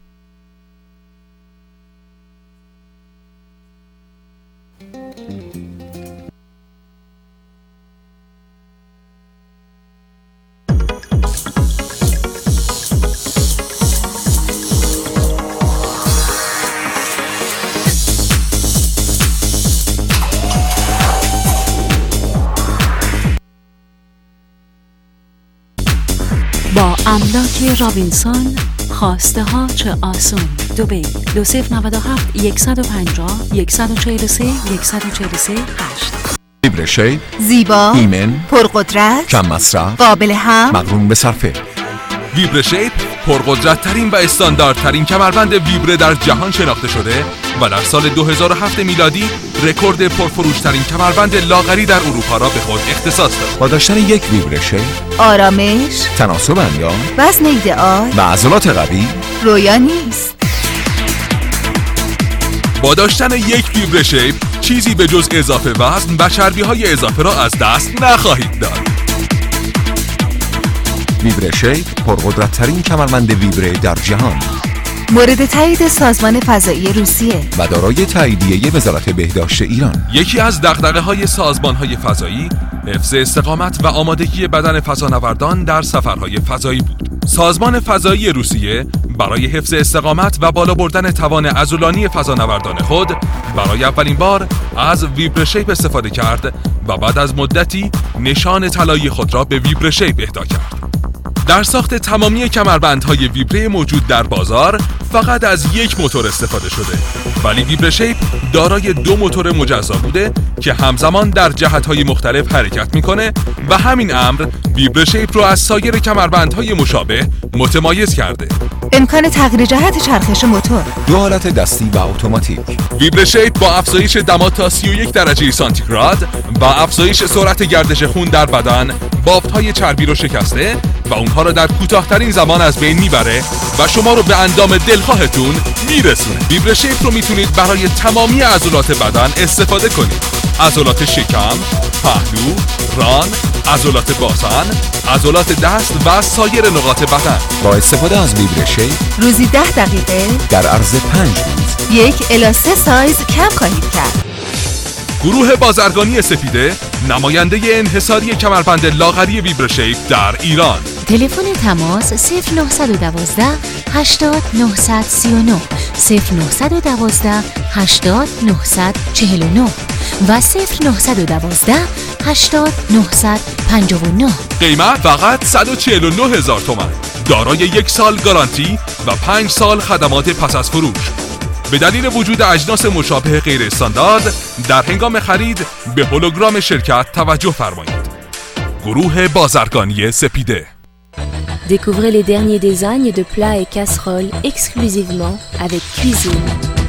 با املاک رابینسون خواسته ها چه آسون. دبی 2097 150 143 143 8. ویبره شیپ، زیبا، ایمن، پرقدرت، کم مصرف، قابل هم، مقرون به صرفه. ویبره شیپ پرقدرت ترین و استانداردترین کمربند ویبره در جهان شناخته شده و در سال 2007 میلادی رکورد پرفروش ترین کمربند لاغری در اروپا را به خود اختصاص داد. با داشتن یک ویبره شیپ، آرامش، تناسب اندام، وزن ایدئال و عضلات قوی رویا نیست. با داشتن یک ویبره شیپ چیزی به جز اضافه وزن و چربی‌های اضافه را از دست نخواهید داد. ویبره شیپ پرقدرت ترین کمربند ویبره در جهان، مورد تایید سازمان فضایی روسیه و دارای تاییدیه وزارت بهداشت ایران. یکی از دغدغه‌های سازمان‌های فضایی حفظ استقامت و آمادگی بدن فضانوردان در سفرهای فضایی بود. سازمان فضایی روسیه برای حفظ استقامت و بالا بردن توان عضلانی فضانوردان خود برای اولین بار از ویبره شیپ استفاده کرد و بعد از مدتی نشان طلایی خود را به ویبره شیپ اهدا کرد. در ساخت تمامی کمربندهای ویبره موجود در بازار فقط از یک موتور استفاده شده، ولی ویبره شیپ دارای 2 موتور مجزا بوده که همزمان در جهت‌های مختلف حرکت میکنه و همین امر ویبره شیپ رو از سایر کمربندهای مشابه متمایز کرده. امکان تغییر جهت چرخش موتور، 2 حالت دستی و اتوماتیک. ویبره شیپ با افزایش دما تا 31 درجه سانتیگراد و افزایش سرعت گردش خون در بدن بافت‌های چربی رو شکسته و اونها رو در کوتاه‌ترین زمان از بین میبره و شما رو به اندام دلخواهتون میرسونه. ویبره شیپ رو میتونید برای تمامی عضلات بدن استفاده کنید. عضلات شکم، پهلو، ران، عضلات باسن، عضلات دست و سایر نقاط بدن. با استفاده از ویبره شیپ روزی 10 دقیقه در عرض 5 روز 1 الی 3 سایز کم خواهید کرد. گروه بازرگانی سپیده نماینده انحصاری کمربند لاغری ویبره شیپ در ایران. تلفن تماس 0912 80 939 0912 80 949 و 0912 80 959. قیمت فقط 149,000 تومان. دارای 1 سال گارانتی و 5 سال خدمات پس از فروش. به دلیل وجود اجناس مشابه غیر استاندارد در هنگام خرید به هولوگرام شرکت توجه فرمایید. گروه بازرگانی سپیده. Découvrez les derniers designs de plats et casseroles exclusivement avec Cuisine.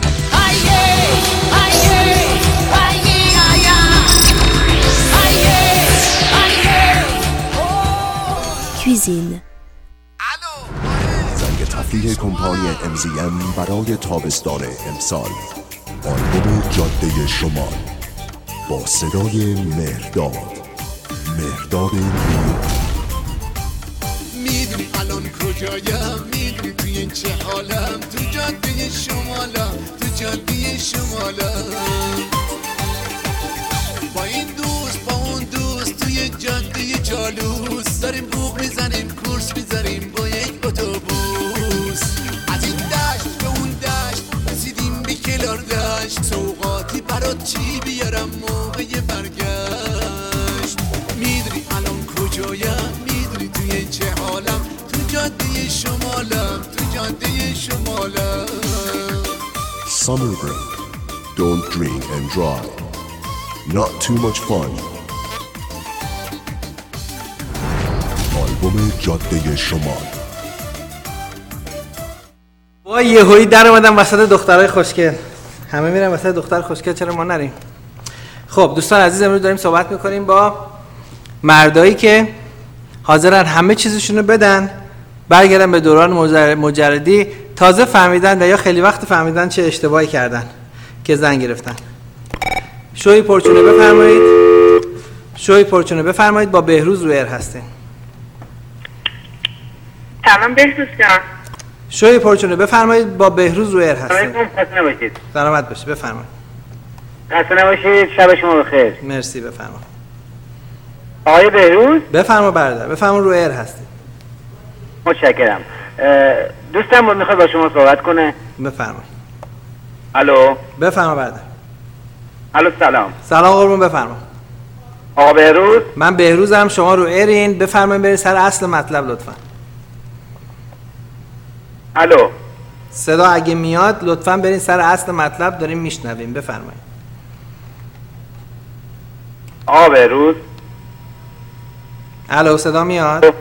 Cuisine. زنگ تفریح کمپانی MZM برای تابستان امسال. آلبوم جاده شمال با صدای مهرداد میدونی الان کجایم، میدونی توی این چه حالم، تو جاده شمالم، تو جاده شمالم، با این دوست با اون دوست توی جاده جالوس داریم بوق میزنیم، کورس میزنیم با یک اتوبوس، از این دشت به اون دشت رسیدیم به کلار دشت، سوغاتی برات چی بیارم موقع برگشت، میدونی الان کجایم، میدونی توی چه حالم، تو جاده شمالم، تو جاده شمالم. Summer break. Don't drink and drive. Not too much fun. آلبوم جاده شمال. با یهویی در اومدم وسط دخترای خوشگل. همه میرن وسط دختر خوشگل، چرا ما نریم؟ خب دوستان عزیز، امروز داریم صحبت میکنیم با مردایی که حاضرن همه چیزشون رو بدن برگردن به دوران مجردی، تازه فهمیدن و یا خیلی وقت فهمیدن چه اشتباهی کردن که زن گرفتن. شوی پرچونه بفرمایید. شوی پرچونه بفرمایید. با بهروز روی ایر هستین. سلام بهروز جان. شوی پرچونه بفرمایید. با بهروز روی ایر هستین. خسته نباشید. سلامت باشید. بفرمایید. خسته نباشید. شب شما بخیر. مرسی. بفرمایید. آقای بهروز بفرما برادر، بفرما روی ایر هستی. متشکرم. دوستم میخواد با شما صحبت کنه. بفرما. الو. بفرما برادر. الو سلام. سلام قربون، بفرما. آقا بهروز. من بهروزم، شما رو ایرین. بفرمایید برید سر اصل مطلب لطفا. الو. صدا اگه میاد لطفا برید سر اصل مطلب، داریم میشنویم. بفرمایید. آقا بهروز. الو، صدا میاد؟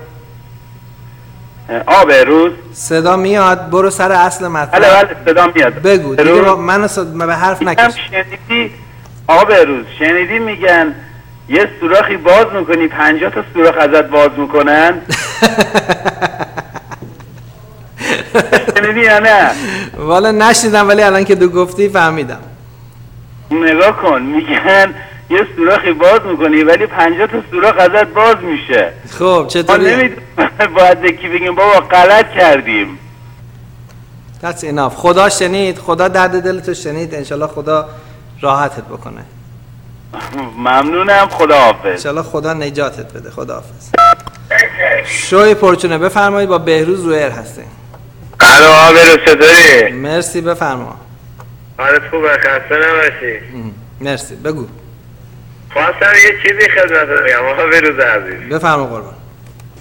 بهروز صدا میاد. برو سر اصل مطلب. بله صدا میاد. بگو دیگه، منو به حرف نکش. شنیدی آقا بهروز، شنیدی میگن یه سوراخی باز میکنی 50 تا سوراخ ازت باز میکنن؟ شنیدی یا نه؟ والا نشنیدم، ولی الان که دو گفتی فهمیدم. نگاه کن، میگن یه سوراخی باز میکنی ولی 50 تا سوراخ ازت باز میشه. خب چطوری؟ ما نمیدونم باید یکی بگیم بابا غلط کردیم. That's enough. خدا شنید، خدا درد دلتو شنید. انشالله خدا راحتت بکنه. ممنونم. خدا حافظ. انشالله خدا نجاتت بده. خدا حافظ. شوی پرچونه بفرمایید. با بهروز روی ایر هستین. الو آقا بهروز چطوری؟ مرسی. بفرما. حالت خوبه؟ خسته نباشی. مرسی. بگو. خواستم یه چیزی خدمت بگم آقا بهروز عزیز. بفرما قربان.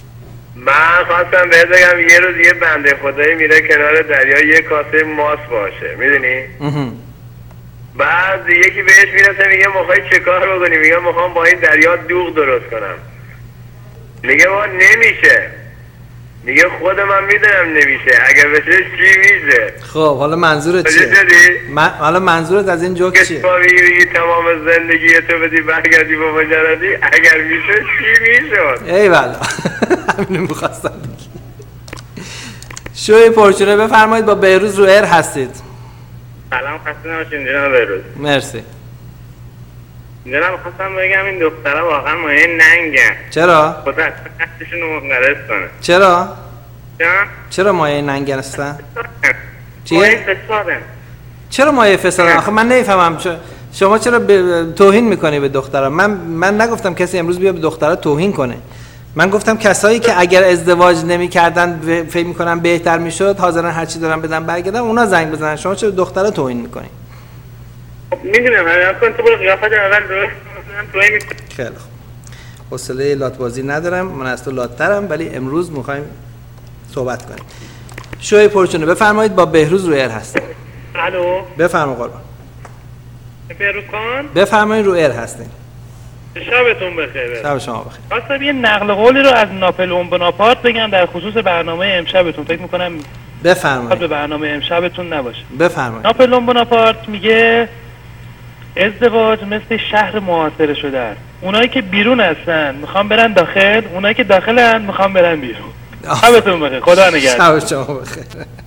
من خواستم بهت بگم یه روز یه بنده خدایی میره کنار دریا یه کاسه ماست باشه، میدونی؟ بعد یکی بهش میرسه میگه میخوای چه کار بکنی؟ میگه میخوام با این دریا دوغ درست کنم. میگه ما نمیشه. میگه خود من میدونم نمیشه، اگر بشه چی میشه؟ خب حالا منظورت چیه؟ حالا منظورت از این جوک چیه؟ میگی تمام زندگی تو بدی برگردی با مجردی، اگر میشه چی میشد؟ ای والا همینو میخواستم بگی. شوی پرچونه بفرمایید، با بهروز رو ایر هستید. سلام، خسته نباشید جناب بهروز. مرسی. جناب خواستم بگم این دخترها واقعا مایه ننگن. چرا؟ خودت قصدشون رو منقرض کنه. چرا؟ جان؟ چرا مایه ننگن هستن؟ مایه فسادن. چرا مایه فسادن؟ آخه من نمیفهمم شما چرا توهین میکنی به دخترها؟ من نگفتم کسی امروز بیا به دخترها توهین کنه. من گفتم کسایی که اگر ازدواج نمی‌کردن فکر می‌کنن بهتر میشد حاضرن هر چی دارن بدن برگردن، اونا زنگ بزنن. شما چرا دخترها توهین میکنی؟ میدونم الان تو برو قیافت اول درست توهین میکنی. خیلی خوب، حوصله لات بازی ندارم، من از تو لات‌ترم، ولی امروز می‌خوایم صحبت کنیم. شوی پرچونه بفرمایید، با بهروز رو ایر هستیم. الو، بفرمایید قربان. بهروز خان بفرمایید، رو ایر هستیم. شبتون بخیر. شب شما بخیر. خواستم یه نقل قولی رو از ناپلئون بوناپارت بگم در خصوص برنامه امشبتون. فکر می‌کنم بفرمایید. به برنامه امشبتون نباشه. بفرمایید. ناپلئون بوناپارت میگه ازدواج مثل شهر محاصره شده است. اونایی که بیرون هستن میخوان برن داخل، اونایی که داخلن میخوان برن بیرون. شبتون بخیر. خدا نگهدار. شب شما بخیر.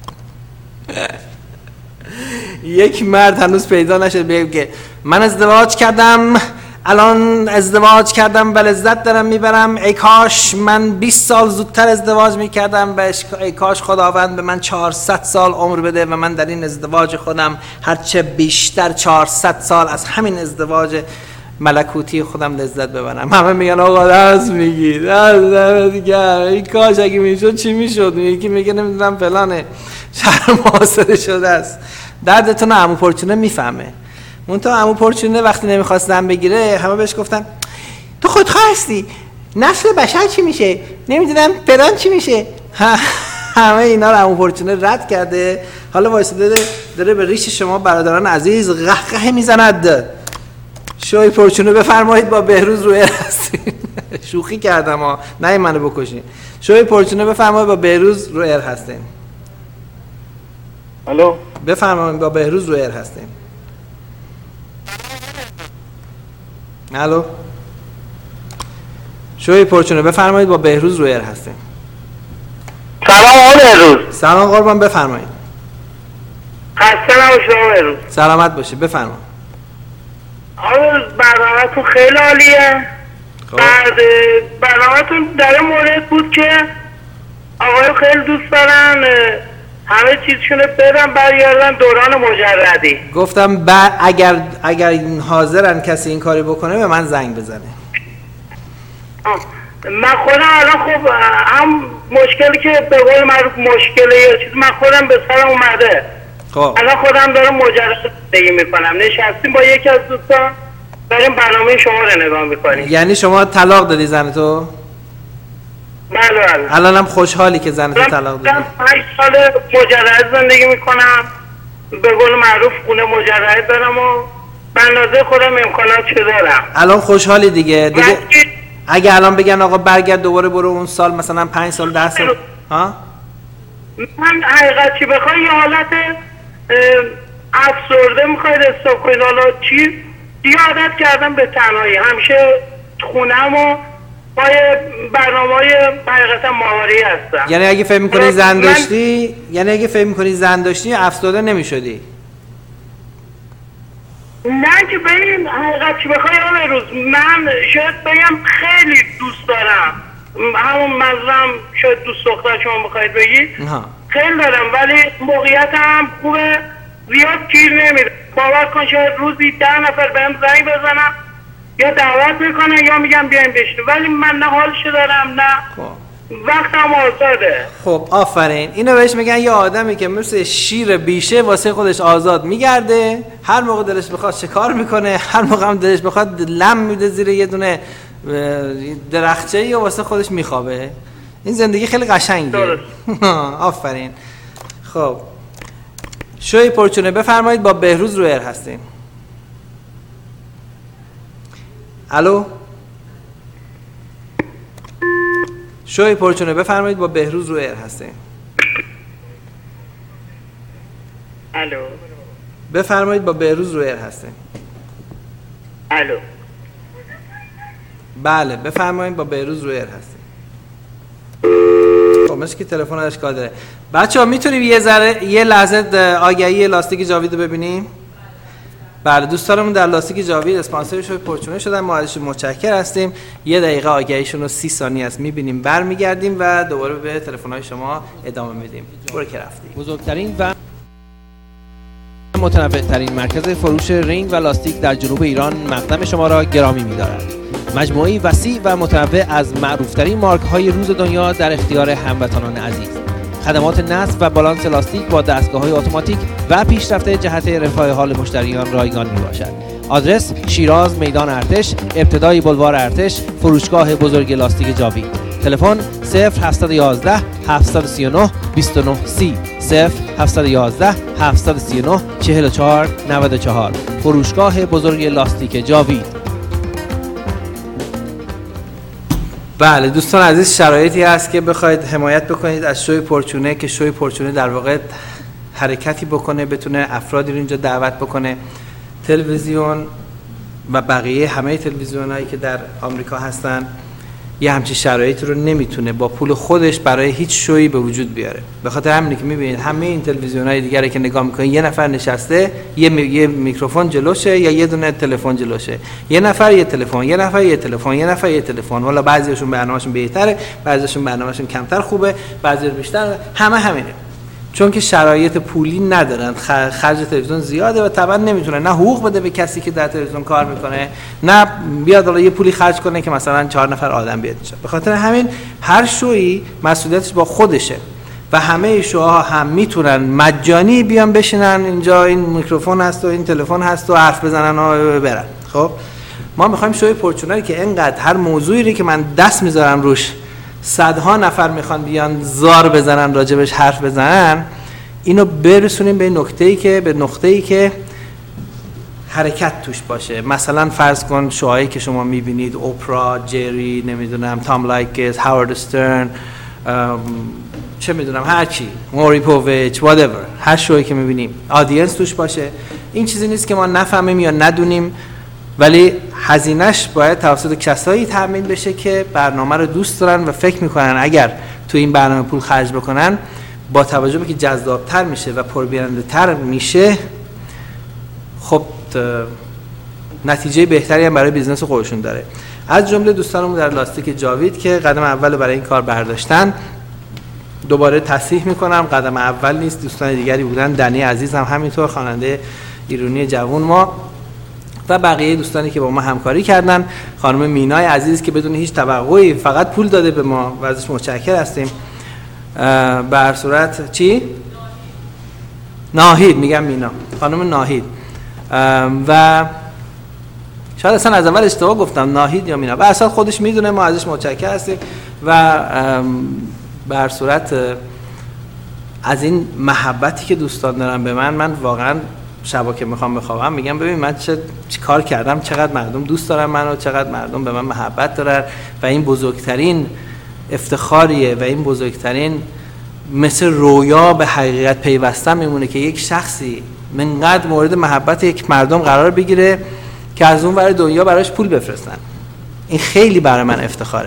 یک مرد هنوز پیدا نشد بگه که من ازدواج کردم، الان ازدواج کردم و لذت دارم میبرم، ای کاش من 20 سال زودتر ازدواج میکردم و ای کاش خداوند به من 400 سال عمر بده و من در این ازدواج خودم هرچه بیشتر 400 سال از همین ازدواج ملکوتی خودم لذت ببرم. همه میگن آقا درست میگی، دیگه ای کاش اگه میشد چی میشد؟ یکی میگه نمیدونم فلانه، شهر محاصره شده است. دردتون رو عمو پرچونه میفهمه. منتها عمو پرچونه وقتی نمیخواست زن بگیره همه بهش گفتن تو خودخواه هستی، نسل بشر چی میشه، نمیدونم فلان چی میشه. همه اینا رو عمو پرچونه رد کرده. حالا وایساده داره به ریش شما برادران عزیز قهقه میزند. شوی پرچونه بفرمایید، با بهروز رو ایر هستین. شوخی کردم ها، نه منو بکشین. شوی پرچونه بفرمایید، با بهروز رو ایر هستین. الو، بفرمایید، با بهروز رو ایر هستین. الو، شوی پرچونه بفرمایید، با بهروز رو ایر هستیم. سلام آقا بهروز. سلام قربان، بفرمایید. خسته نباشید آقا بهروز. سلامت باشید، بفرمایید. آقا بهروز برنامه‌تون خیلی عالیه. بعد برنامه‌تون در مورد بود که آقایون خیلی دوست دارن همه چیزشونه بدن برگردن دوران مجردی. گفتم اگر این حاضرن کسی این کاری بکنه به من زنگ بزنه. من خودم الان خب هم مشکلی که به قول معروف مشکله یا چیز من خودم به سرم اومده. خب الان خودم دارم مجرد زندگی میکنم، نشستیم با یکی از دوستان داریم برنامه شما رو نگاه میکنیم. یعنی شما طلاق دادی زنتو؟ بله. الانم خوشحالی که زنتو طلاق دادی؟ 8 سال مجرد زندگی میکنم، به قول معروف خونه مجرد دارم و به اندازه خودم امکانات چه دارم. الان خوشحالی دیگه اگه الان بگن آقا برگرد دوباره برو اون سال مثلا 5 سال 10 سال ها؟ من حقیقت چی بخوای یه حالت افسرده میخواید استاپ کنید. حالا چی؟ دیگه عادت کردم به تنهایی، همیشه خونم و پای برنامه‌های حقیقتا ماهواری هستم. یعنی اگه فکر می‌کنی زن داشتی افسرده نمی‌شدی؟ نه که ببین حقیقت چی بخوای آن روز من شاید بگم خیلی دوست دارم، همون منظورم شاید دوست دختر شما بخواید بگید خیلی دارم، ولی موقعیتم خوبه، زیاد گیر نمیده. باور کن شاید روزی 10 نفر بهم زنگ بزنم یا دعوت میکنن یا میگم بیایم بشینیم، ولی من نه حالشو دارم نه وقتم آزاده. خب آفرین. اینو بهش میگن یه آدمی که مثل شیر بیشه واسه خودش آزاد میگرده، هر موقع دلش بخواد شکار میکنه، هر موقع هم دلش بخواد لم میده زیر یه دونه درختچه‌ای و واسه خودش میخوابه. این زندگی خیلی قشنگه. آفرین. خب شوی پرچونه بفرمایید، با بهروز رو ایر هستیم. الو شوی پرچونه بفرمایید، با بهروز رو ایر هستیم. الو بفرمایید، با بهروز رو ایر هستیم. الو بله بفرمایید، با بهروز رو ایر هستیم. خب مثل که تلفن اشکال داره. بچه‌ها میتونیم یه لحظه آگهی لاستیک جاوید رو ببینیم؟ بله دوستانمون در لاستیک جاوید اسپانسر شوی پرچونه شدن، ما ازشون متشکر هستیم. یه دقیقه آگهیشون رو 30 ثانیه است میبینیم، برمیگردیم و دوباره به تلفن‌های شما ادامه میدیم. برو که رفتی. بزرگترین و متنوع‌ترین مرکز فروش رینگ و لاستیک در جنوب ایران مقدم شما را گرامی می‌دارد. مجموعه‌ای وسیع و متنوع از معروف‌ترین مارک‌های روز دنیا در اختیار هموطنان عزیز. خدمات نصب و بالانس لاستیک با دستگاه‌های اتوماتیک و پیشرفته جهت رفاه حال مشتریان رایگان میباشد. آدرس شیراز میدان ارتش، ابتدای بلوار ارتش، فروشگاه بزرگ لاستیک جاوید. تلفن 0711 739 2930 0711 739 4494. فروشگاه بزرگ لاستیک جاوید. بله دوستان عزیز، شرایطی هست که بخواید حمایت بکنید از شوی پرچونه که شوی پرچونه در واقع حرکتی بکنه، بتونه افرادی رو اینجا دعوت بکنه. تلویزیون و بقیه همه تلویزیونایی که در آمریکا هستن یه همچین شرایطی رو نمیتونه با پول خودش برای هیچ شویی به وجود بیاره. به خاطر همینه که میبینید همه این تلویزیونای دیگه که نگاه میکنید یه نفر نشسته، یه میکروفون جلوشه یا یه دونه تلفن جلوشه، یه نفر یه تلفن، یه نفر یه تلفن، یه نفر یه تلفن. والا بعضیاشون برنامه‌شون بهتره، بعضیاشون برنامه‌شون کمتر خوبه، بعضی بیشتر، همینه. چون که شرایط پولی ندارن، خرج تلویزیون زیاده و طبعا نمیتونه نه حقوق بده به کسی که در تلویزیون کار میکنه، نه بیاد حالا یه پولی خرج کنه که مثلا 4 نفر آدم بیاد اینجا. به خاطر همین هر شویی مسئولیتش با خودشه و همه شوها هم میتونن مجانی بیان بشینن اینجا، این میکروفون هست و این تلفن هست و حرف بزنن و برن. خب ما میخوایم شوی پرچونه که اینقدر هر موضوعی که من دست میذارم روش صدها نفر میخوان بیان زار بزنن راجبش حرف بزنن، اینو برسونیم به نقطه‌ای که حرکت توش باشه. مثلا فرض کن شوهایی که شما میبینید، اوپرا، جری، نمیدونم تام لایکس، هاوارد استرن، چه میدونم هر چی، موری پوویچ، whatever، هر شویی که میبینیم آدینس توش باشه. این چیزی نیست که ما نفهمیم یا ندونیم، ولی هزینه‌اش باید توسط کسایی تامین بشه که برنامه رو دوست دارن و فکر میکنن اگر تو این برنامه پول خرج بکنن با توجه به که جذابتر میشه و پربیننده‌تر میشه، خب نتیجه بهتری هم برای بیزنس خودشون داره. از جمله دوستانمون در لاستیک جاوید که قدم اول برای این کار برداشتن. دوباره تصحیح میکنم قدم اول نیست، دوستان دیگری بودن، دنی عزیز هم همینطور، خواننده ایرانی جوان ما و بقیه دوستانی که با ما همکاری کردن، خانم مینای عزیز که بدون هیچ توقعی فقط پول داده به ما و ازش متشکر هستیم. به هر صورت چی؟ ناهید، میگم مینا، خانم ناهید، و شاید اصلا از اول اشتباه گفتم ناهید یا مینا، و اصلا خودش میدونه، ما ازش متشکر هستیم. و به هر صورت از این محبتی که دوستان دارن به من واقعا شبا که میخوام بخوابم میگم ببین من چه کار کردم، چقدر مردم دوست دارن منو، چقدر مردم به من محبت دارن و این بزرگترین افتخاریه و این بزرگترین مثل رویا به حقیقت پیوستن میمونه که یک شخصی منقدر مورد محبت یک مردم قرار بگیره که از اون ور دنیا براش پول بفرستن. این خیلی برای من افتخاره.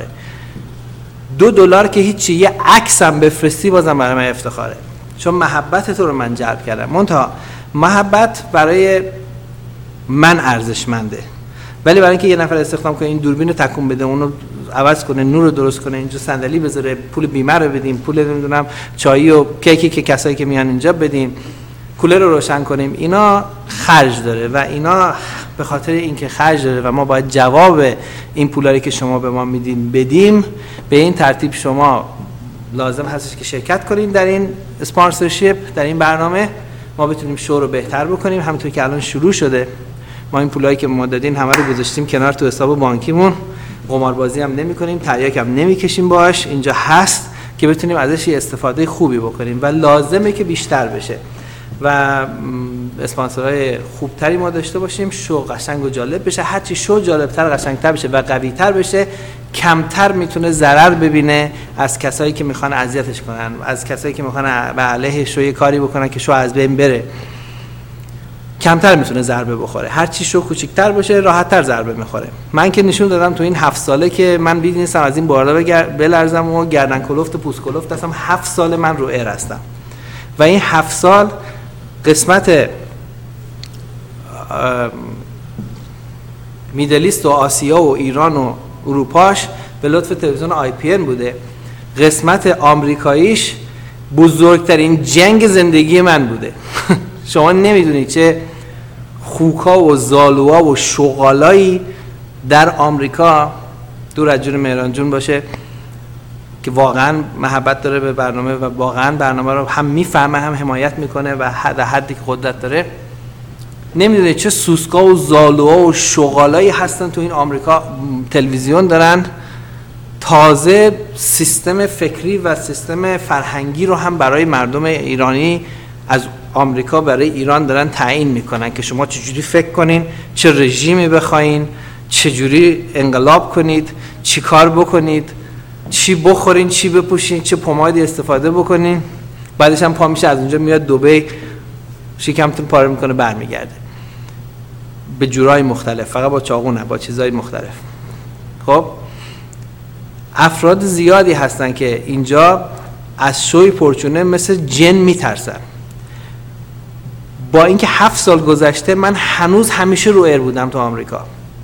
$2 که هیچی، یه عکسم بفرستی بازم برای من افتخاره، چون محبت تو رو من جلب کردم. منتها محبت برای من ارزشمنده، ولی برای اینکه یه نفر استخدام کنه این دوربین رو تکون بده، اونو عوض کنه، نور رو درست کنه، اینجا صندلی بذاره، پول بیمه رو بدیم، پول نمیدونم چایی و کیکی که کسایی که میان اینجا بدیم، کولر رو روشن کنیم، اینا خرج داره و اینا به خاطر اینکه خرج داره و ما باید جواب این پولایی که شما به ما میدین بدیم، به این ترتیب شما لازم هستش که شرکت کنین در این اسپانسرشیپ، در این برنامه، ما بتونیم شو رو بهتر بکنیم. همونطور که الان شروع شده، ما این پولایی که ما دادین همه رو گذاشتیم کنار تو حساب بانکیمون قماربازی هم نمی کنیم، تریاک هم نمی کشیم باش، اینجا هست که بتونیم ازش یه استفاده خوبی بکنیم و لازمه که بیشتر بشه و اسپانسرهای خوبتری ما داشته باشیم، شو قشنگ و جالب بشه. هرچی شو جالبتر قشنگتر بشه و قویتر بشه، کمتر میتونه ضرر ببینه از کسایی که میخوان اذیتش کنن، از کسایی که میخوان به علیه شو یه کاری بکنن که شو از بین بره. کمتر میتونه ضربه بخوره. هر چی شو کوچیک‌تر باشه راحت‌تر ضربه میخوره. من که نشون دادم تو این 7 ساله که من بیدی نیستم از این بالا بلرزم و گردن کلفت و پوست کلفت هستم. 7 سال من رو ایر هستم و این 7 سال قسمت میدلیست و آسیا و ایران و اروپاش به لطف تلویزیون IPN بوده. قسمت آمریکاییش بزرگترین جنگ زندگی من بوده. شما نمیدونید چه خوکا و زالوها و شغالایی در آمریکا، دور از جون مهران جون باشه که واقعا محبت داره به برنامه و واقعا برنامه رو هم میفهمه هم حمایت میکنه و در حدی که قدرت داره. نمیدونه چه سوسکا و زالوها و شغالایی هستن تو این آمریکا، تلویزیون دارن، تازه سیستم فکری و سیستم فرهنگی رو هم برای مردم ایرانی از آمریکا برای ایران دارن تعیین میکنن که شما چجوری فکر کنین، چه رژیمی بخواین، چجوری انقلاب کنید، چی کار بکنید، چی بخورین، چی بپوشین، چه پمادی استفاده بکنین. بعدش هم پا میشه از اونجا میاد دبی، شکمتون پاره میکنه برمیگرده به جورای مختلف، فقط با چاقو نه، با چیزای مختلف. خب افراد زیادی هستن که اینجا از شوی پرچونه مثل جن میترسن. با اینکه 7 سال گذشته من هنوز همیشه رو ایر بودم تو آمریکا.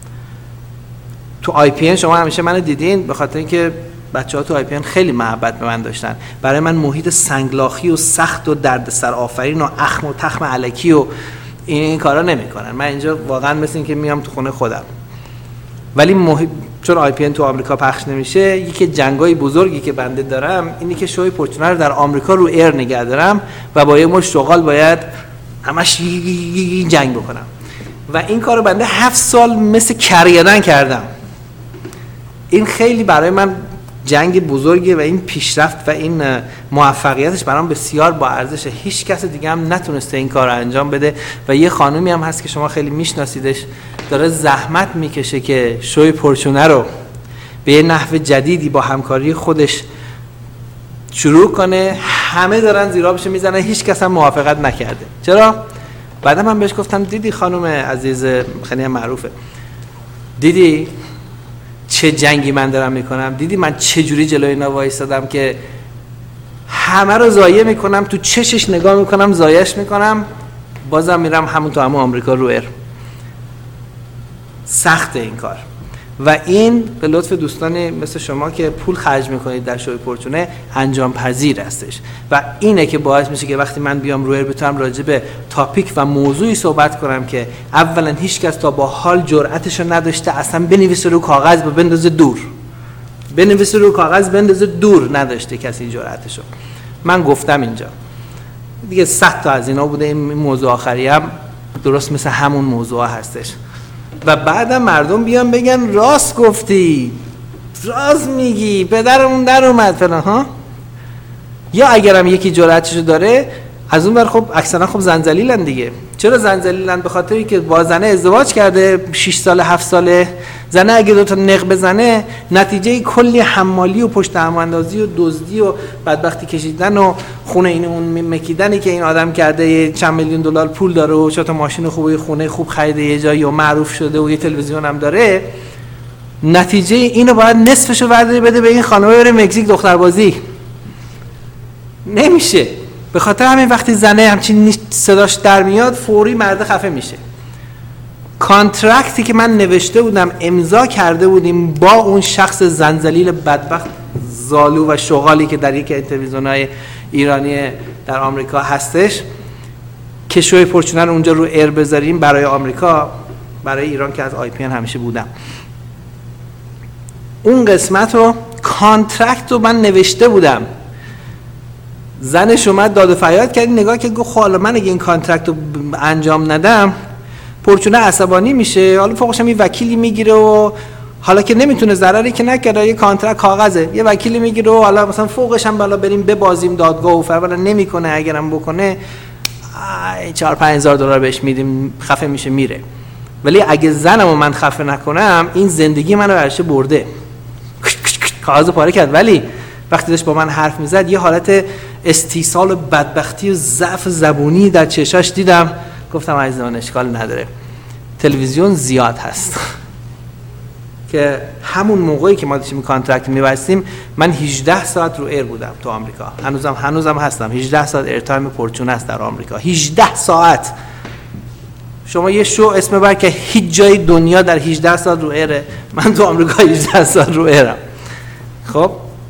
تو IPN شما همیشه منو دیدین به خاطر اینکه بچه‌ها تو IPN خیلی محبت به من داشتن. برای من محیط سنگلاخی و سخت و دردسر آفرین و اخم و تخم الکی و این کارا نمی‌کنن. من اینجا واقعا مثل این که میام تو خونه خودم. ولی چون IPN تو آمریکا پخش نمیشه، یکی جنگای بزرگی که بنده دارم اینی که شوی پرچونه رو در آمریکا رو ایر نگه دارم و با یه مش شغال باید همش جنگ بکنم و این کارو بنده 7 سال مثل کریدن کردم. این خیلی برای من جنگ بزرگه و این پیشرفت و این موفقیتش برام بسیار با ارزشه. هیچ کس دیگه هم نتونسته این کار رو انجام بده و یه خانومی هم هست که شما خیلی میشناسیدش، داره زحمت میکشه که شوی پرچونه رو به یه نحو جدیدی با همکاری خودش شروع کنه. همه دارن زیرابش میزنن، هیچ کس هم موافقت نکرده. چرا؟ بعدا من بهش گفتم دیدی خانم عزیز، خیلی معروفه، دیدی چه جنگی من دارم میکنم، دیدی من چه جوری جلوی اینا وایسادم که همه رو ضایع میکنم، تو چشش نگاه میکنم، ضایعش میکنم، بازم میرم همون تو همون آمریکا رو ایر. سخته این کار و این به لطف دوستانی مثل شما که پول خرج میکنید در شوی پرچونه انجام پذیر هستش و اینه که باعث میشه که وقتی من بیام روی بتونم راجع به تاپیک و موضوعی صحبت کنم که اولا هیچ کس تا با حال جرأتشو نداشته اصلا بنویسه رو کاغذ و بندازه دور، بنویسه رو کاغذ بندازه دور، نداشته کسی جرأتشو. من گفتم اینجا دیگه 100 تا از اینا بوده، این موضوع آخری هم درست مثل همون موضوع هستش و بعدم مردم بیان بگن راست گفتی، راست میگی، پدرمون در اومد فلان ها. یا اگرم یکی جرأتشو داره از اون بر خب اکثرا خب زنجلیلن دیگه. چرا زنجلیلن؟ به خاطری که با زنه ازدواج کرده 6 ساله 7 ساله، زنه اگه 2 تا نق بزنه نتیجه کلی حمالی و پشت هم اندازی و دزدی و بدبختی کشیدن و خونه این اون مکیدنی که این آدم کرده، چند میلیون دلار پول داره و 4 تا ماشین خوبه، خونه خوب خریده، یه جایی و معروف شده و یه تلویزیون هم داره، نتیجه اینو باید نصفشو ورداری بده به این خانومه بره مکزیک دختربازی. نمیشه. به خاطر همین وقتی زنه همچین صداش در میاد فوری مرد خفه میشه. کانترکتی که من نوشته بودم، امضا کرده بودیم با اون شخص زنجلیل بدبخت زالو و شغالی که در یکی از تلویزیون‌های ایرانی در آمریکا هستش که شوی پرچونه رو اونجا رو ایر بذاریم برای آمریکا، برای ایران که از IPN همیشه بودم، اون قسمت رو کانترکت رو من نوشته بودم. زنش اومد داد و فریاد کرد، نگاه که گفت حالا من اگه این کانترکت رو انجام ندم پرچونه عصبانی میشه، حالا فوقش هم یه وکیلی میگیره و حالا که نمیتونه ضرری که نکرده، یه کانترکت کاغذه، یه وکیلی میگیره و حالا مثلا فوقش هم بالا بریم ببازیم دادگاه و فرور نمیکنه، اگرم بکنه 4-5 هزار دلار بهش میدیم خفه میشه میره. ولی اگه زنمو من خفه نکنم این زندگی منو برشه برده، کاغذ پاره کرد. ولی وقتی داشت با من حرف میزد یه حالت استیصال و بدبختی و ضعف زبونی در چشاش دیدم، گفتم عزیزان اشکال نداره، تلویزیون زیاد هست. که همون موقعی که ما داشتیم کانترکت می‌بستیم من 18 ساعت رو ایر بودم تو آمریکا، هنوزم هستم. 18 ساعت ایر تایم پرچون است در آمریکا، 18 ساعت. شما یه شو اسم بر که هیچ جای دنیا در 18 ساعت رو ایره، من تو آمریکا 18 ساعت رو ایرم. خب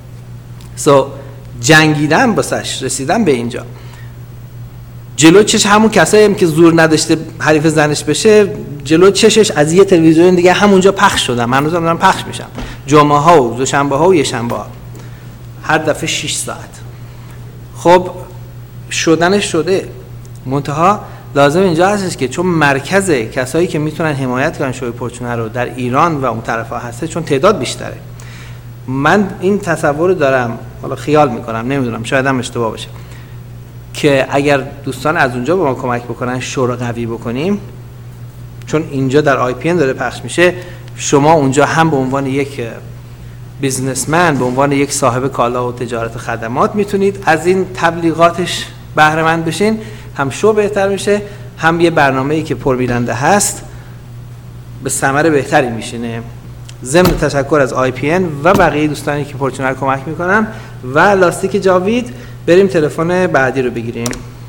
جنگیدم باسش، رسیدم به اینجا. جلو چش همون کسایی هم که زور نداشته حریف زنش بشه، جلو چشش از یه تلویزیون دیگه همونجا پخش شدم، هنوزم دارم پخش میشم، جمعه ها و دوشنبه ها و یه شنبه ها، هر دفعه 6 ساعت. خب شدنش شده، منتها لازم اینجا هستش که چون مرکز کسایی که میتونن حمایت کنن شوی پرچونه رو در ایران و اون طرفا هسته، چون تعداد بیشتره. من این تصور دارم، حالا خیال میکنم، نمیدونم شاید هم اشتباه باشه، که اگر دوستان از اونجا به ما کمک بکنن شو رو قوی بکنیم، چون اینجا در آی پی ان داره پخش میشه، شما اونجا هم به عنوان یک بیزنسمن، به عنوان یک صاحب کالا و تجارت و خدمات میتونید از این تبلیغاتش بهره مند بشین، هم شو بهتر میشه، هم یه برنامه‌ای که پربیننده هست به ثمر بهتری میشینه. ضمن تشکر از آی پی ان و بقیه دوستانی که پرچونه رو کمک میکنن و لاستیک جاوید، بریم تلفن بعدی رو بگیریم.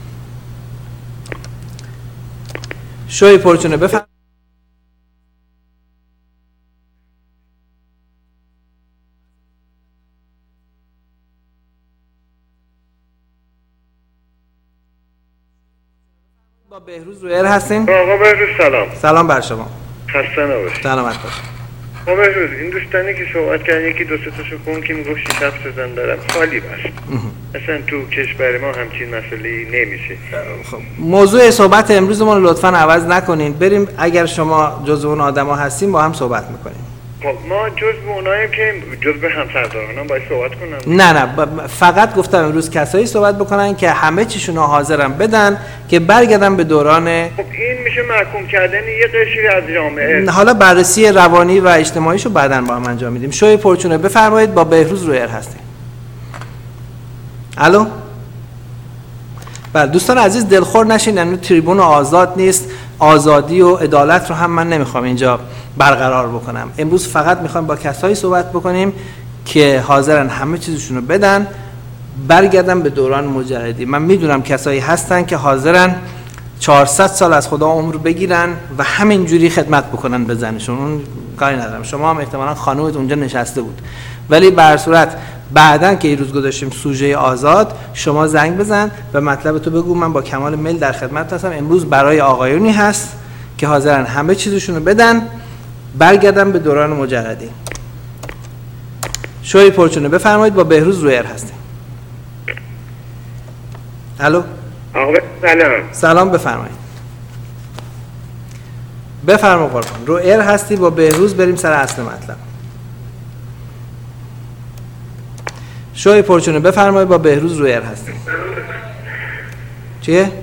شوی پرچونه بفرمایید. با بهروز رو ایر هستیم. آقا بهروز سلام. سلام بر شما. خسته نباشید. سلامت باشید. آقا بهروز، این دوستانی که صحبت کردن یکی دو سه تاشو کن که میگفت 6 7 زن دارم، خالی بس. اصلا تو کشور ما همچین مسئله‌ای نمیشه. خب موضوع صحبت امروزمون رو لطفاً عوض نکنین، بریم اگر شما جزو اون آدما هستین با هم صحبت میکنیم. خب ما جزو اوناییم که جزو همسردارانم باید صحبت کنم. نه فقط گفتم امروز کسایی صحبت بکنن که همه چیشون رو حاضرن بدن که برگردن به دوران. خب این میشه محکوم کردن یه قشری از جامعه. حالا بررسی روانی و اجتماعیشو بعداً با هم انجام میدیم. شوی پرچونه بفرمایید، با بهروز رو ایر هستیم. الو. بله دوستان عزیز، دلخور نشین، یعنی تریبون آزاد نیست، آزادی و عدالت رو هم من نمیخوام اینجا برقرار بکنم. امروز فقط میخوام با کسایی صحبت بکنیم که حاضرن همه چیزشون رو بدن، برگردن به دوران مجردی. من میدونم کسایی هستن که حاضرن 400 سال از خدا عمر بگیرن و همینجوری خدمت بکنن به زنشون، اون کاری ندارم. شما هم احتمالاً خانومت اونجا نشسته بود، ولی به هر صورت بعدن که این روز گذاشتیم سوژه آزاد، شما زنگ بزن و مطلب تو بگو، من با کمال میل در خدمت هستم. امروز برای آقایونی هست که حاضرن همه چیزشون رو بدن، برگردن به دوران مجردی. شوی پرچونه بفرمایید، با بهروز رو ایر هستیم. الو. آقا سلام. سلام بفرمایید. بفرما قربان، رو ایر هستی با بهروز، بریم سر اصل مطلب. شوی پرچونه بفرمایید، با بهروز رو ایر هستیم. چیه؟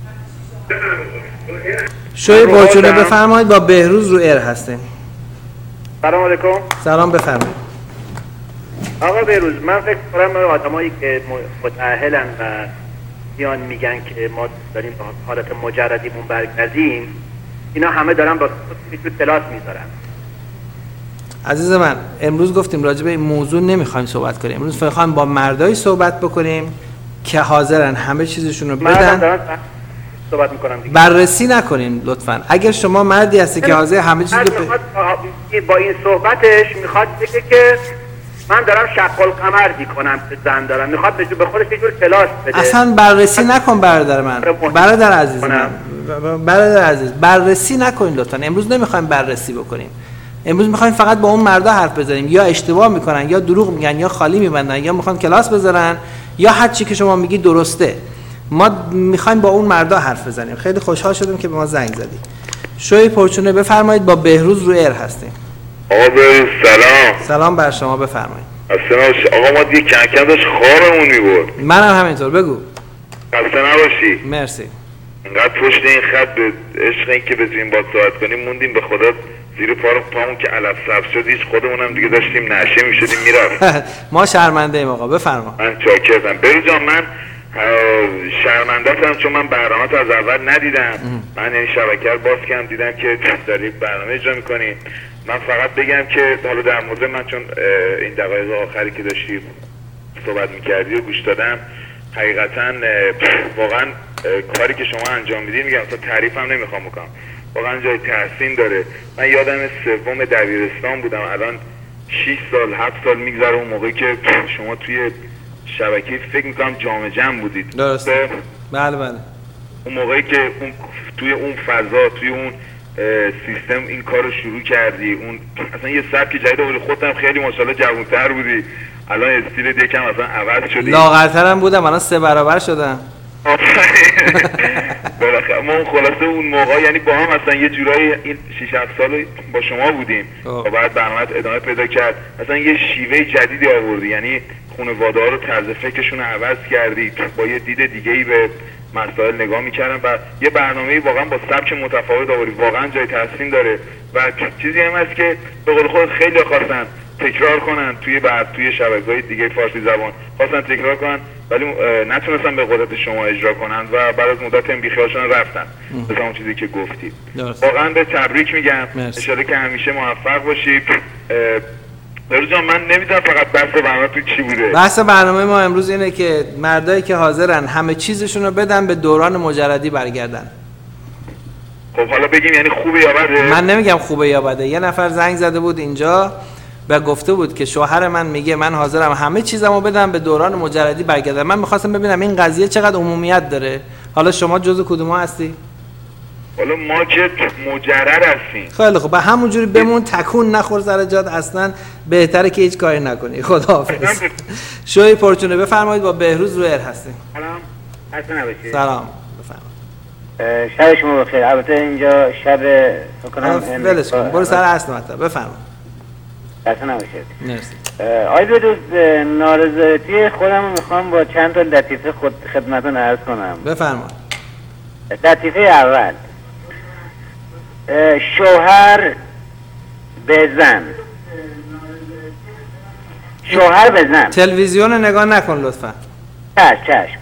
شوی پرچونه بفرمایید، با بهروز رو ایر هستیم. سلام علیکم. سلام بفرمایید. آقا بهروز، من فکر کنم آدمایی که متأهلن و میان میگن که ما داریم به حالت مجردیمون برگردیم، اینا همه دارن با تو کلاس میذارن. عزیز من، امروز گفتیم راجع به این موضوع نمیخوایم صحبت کنیم. امروز میخوایم با مردایی صحبت بکنیم که حاضرن همه چیزشون رو بدن. صحبت میکنم دیگه. بررسی نکنین لطفاً. اگر شما مردی هستی که حاضر همه چیز رو با این صحبتش میخواد بگه که من دارم شق القمر میکنم که زن دارم، میخواد به خودش یه جور کلاس بده. اصلا بررسی نکن برادر من، برادر عزیز من، برادر عزیز، بررسی نکنین لطفاً. امروز نمیخوایم بررسی بکنیم. امروز میخوایم فقط با اون مردا حرف بزنیم. یا اشتباه میکنن، یا دروغ میگن، یا خالی میبندن، یا میخوان کلاس بذارن، یا هر چی که شما میگی درسته. ما میخوایم با اون مردا حرف بزنیم. خیلی خوشحال شدم که به ما زنگ زدی. شوی پرچونه بفرمایید، با بهروز رو ایر هستیم. آقا بروز سلام. سلام بر شما، بفرمایید. اصلا آقا ما دیگه کم کم داشت خوابمون میبرد. منم همینطور، بگو. خسته نباشی. مرسی. اینقدر پشت این خط به عشق این که بتونیم با صحبت کنیم موندیم، به خدا زیر پامون که علف سبز شد هیچ خودمونم دیگه داشتیم نشه میشدیم میرفت. ما شرمنده ایم آقا، بفرما. من چاکرتم. بروز جان من شرمنده هستم چون من برنامه از اول ندیدم. من یعنی شبکه رو باز کردم دیدم که داری برنامه اجرا میکنی. من فقط بگم که حالا در مورد من چون این دقایق آخری که داشتی صحبت میکردی و گوش دادم، حقیقتا واقعا کاری که شما انجام میدید، میگم تا تعریف هم نمیخوام بکنم، واقعا جای تحسین داره. من یادم سوم دبیرستان بودم، الان 6 سال 7 سال میگذره اون موقعی که شما توی شبکه فکر میکنم جام جم بودید. درسته؟ بله بله. اون موقعی که توی اون فضا، توی اون سیستم این کار رو شروع کردی، اون اصلا یه سبک جدید آوردی، خودت هم خیلی ماشاءالله جوان‌تر بودی، الان استیلت یکم اصلا عوض شدی. لاغرترم بودم، الان 3 برابر شدم. بالاخره ما خلاصه اون موقع یعنی با هم اصلا یه جورایی این 6 7 سال با شما بودیم و بعد برنامه ادامه پیدا کرد، اصلا یه شیوه جدیدی آوردی، یعنی خانواده‌ها رو طرز فکرشون رو عوض کردی، با یه دید دیگه‌ای به مسائل نگاه می‌کردن و یه برنامه‌ای واقعا با سبک متفاوت آوردی، واقعا جای تحسین داره. و چیزی هم هست که به قول خودت خیلی خواستن تکرار کنن توی شبکه‌های دیگه فارسی زبان، خواستن تکرار کنن ولی نتونستن به قدرت شما اجرا کنن و بعد از مدت هم بیخیالشون رفتن. مثلا اون چیزی که گفتی واقعا به تبریک میگم، انشالله که همیشه موفق باشی. بروز جان من نمیدونم فقط بحث برنامه تو چی بوده. بحث برنامه ما امروز اینه که مردایی که حاضرن همه چیزشون رو بدن به دوران مجردی برگردن. خب حالا بگیم یعنی خوبه یا بده؟ من نمیگم خوبه یا بده. یه نفر زنگ زده بود اینجا و گفته بود که شوهر من میگه من حاضرم همه چیزمو بدم به دوران مجردی برگردم. من میخواستم ببینم این قضیه چقدر عمومیت داره. حالا شما جزو کدوم هستی؟ حالا ما که مجرد هستیم. خیلی خوب، همونجوری بمون، تکون نخور سر جات، اصلا بهتره که هیچ کاری نکنی. خداحافظ. شوی پرچونه بفرمایید، با بهروز رو ایر هستیم. سلام. خسته نباشید. سلام. شب شما بخیر. البته اینجا شب ولش کن، برو سر اصل مطلب بفرمایید. خسته نباشید. مرسی. آقای بهروز، نارضایتی خودم رو میخوام با چند تا لطیفه خدمتتون عرض کنم. بفرمایید. لطیفه اول، شوهر به زن. شوهر به زن. تلویزیون نگاه نکن لطفا. چشم.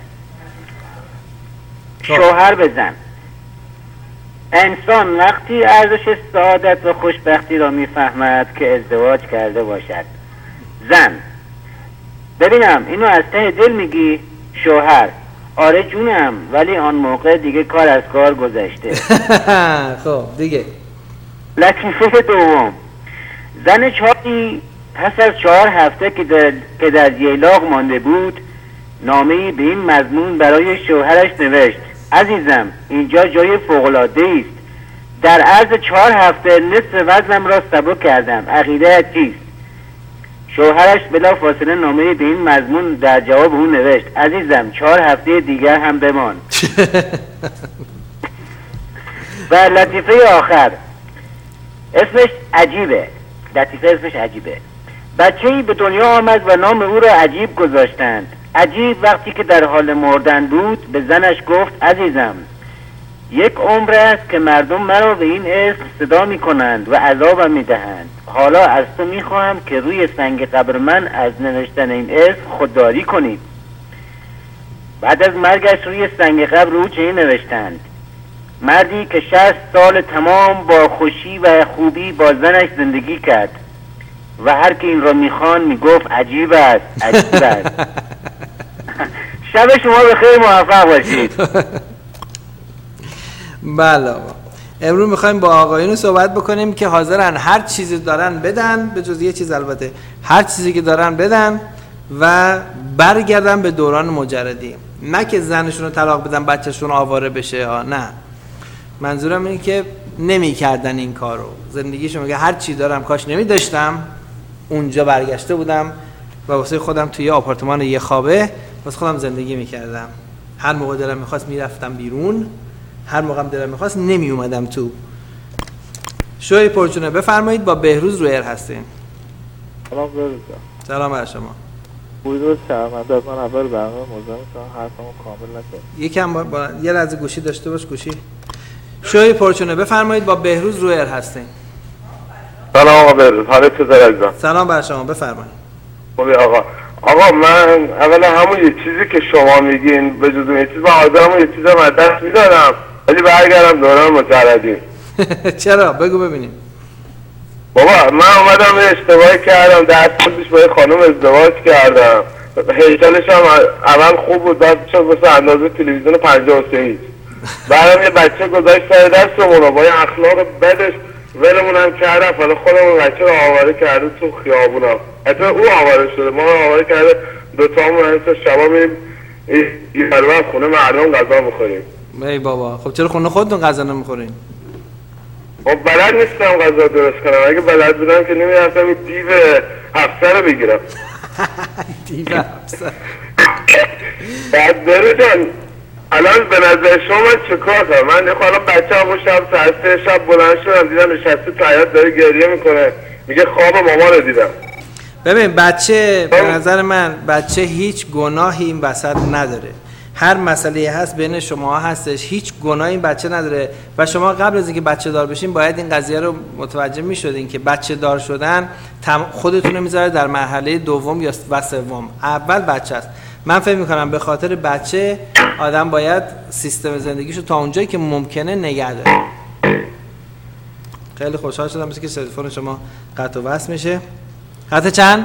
شوهر به زن. انسان وقتی ارزش سعادت و خوشبختی را میفهمد که ازدواج کرده باشد. زن: ببینم اینو از ته دل میگی؟ شوهر: آره جونم، ولی آن موقع دیگه کار از کار گذشته. خب دیگه. لطیفه دوم، زن چاری پس از 4 هفته که در ییلاق مانده بود، نامه‌ای به این مضمون برای شوهرش نوشت: عزیزم، اینجا جای فوق‌العاده است. در عرض 4 هفته نصف وزنم را سبک کردم. عقیده‌ات چیست؟ شوهرش بلا فاصله نامه‌ای به این مضمون در جواب او نوشت: عزیزم، 4 هفته دیگر هم بمان. و لطیفه آخر، اسمش عجیبه. لطیفه اسمش عجیبه. بچه‌ای به دنیا آمد و نام او را عجیب گذاشتند. عجیب وقتی که در حال مردن بود به زنش گفت: عزیزم، 1 عمر است که مردم مرا به این اسم صدا می کنند و عذابم می دهند. حالا از تو می خواهم که روی سنگ قبر من از نوشتن این اسم خودداری کنی. بعد از مرگش روی سنگ قبر او چنین نوشتند: مردی که 60 سال تمام با خوشی و خوبی با زنش زندگی کرد و هر که این را میخوان میگفت عجیب است، عجیب است. شب شما بخیر، موفق باشید. بله، امروز میخوایم با آقایون صحبت بکنیم که حاضرن هر چیزی دارن بدن، به جز یه چیز البته، هر چیزی که دارن بدن و برگردن به دوران مجردی. نه که زنشون رو طلاق بدن بچهشون آواره بشه، نه. منظورم اینه که نمی کردن این کارو. زندگیشون میگه هر چی دارم کاش نمی داشتم، اونجا برگشته بودم و واسه خودم توی آپارتمان 1 خوابه واسه خودم زندگی میکردم. هر موقع دلم میخواست میرفتم بیرون، هر موقع دلم میخواست نمی اومدم تو. شوی پرچونه بفرمایید، با بهروز روی ایر هستین. سلام بهروز. سلام بر شما. بویدوز شرمنده از من اول برنامه موضوع میتونم حرفمو کامل نکنم. یکم یه لحظه گوشی داشته باش. گوشی. شوی پرچونه بفرمایید، با بهروز روی ایر هستین. سلام آقا بهروز، حالت چطور عزیزم؟ سلام بر شما، بفرمایید. خوبی آقا. آقا من اولا همون یه چیزی که شما میگین به جز اون چیز من حاضرم یه چیزم از دست میدادم ولی برگردم دوران مجردی. چرا؟ بگو ببینیم. بابا من اومدم یه اشتباهی کردم، 10 سال پیش با یه خانم ازدواج کردم، هیکلش هم اول خوب بود، بعد شد واسه اندازه تلویزیون 53 بعدم یه بچه گذاشت سر دستمون با یه اخلاق بدش ولمون هم کردم. حالا خودمون بچه رو آواره کرده تو خیابونا، حتی او آواره شده، ما رو آواره کرده، دوتامون همیشه شبا میریم یه خونه مردم غذا میخوریم. ای بابا، خب چرا خونه خودتون غذا نمیخورین؟ خب بلد نیستم غذا درست کنم، اگه بلد بودم که نمیرفتم این دیو افسر رو بگیرم. دیو افسر. بعد بره جان الان به نظر شما من چه کار کنم؟ من الان بچه همون شب ساعت 3 شب بلند شدم دیدم نشسته تو حیاط داره گریه میکنه، میگه خواب ماما رو دیدم. ببین بچه به نظر من بچه هیچ گناهی این وسط نداره، هر مسئله هست بین شما هستش، هیچ گناهی این بچه نداره و شما قبل از اینکه بچه دار بشین باید این قضیه رو متوجه میشدین که بچه دار شدن خودتون رو میذاره در مرحله دوم یا سوم. اول بچه است. من فکر میکنم به خاطر بچه آدم باید سیستم زندگیشو تا اونجایی که ممکنه نگه داره. خیلی خوشحال شدم مثل که تلفن شما قطع و وصل میشه. خط چند؟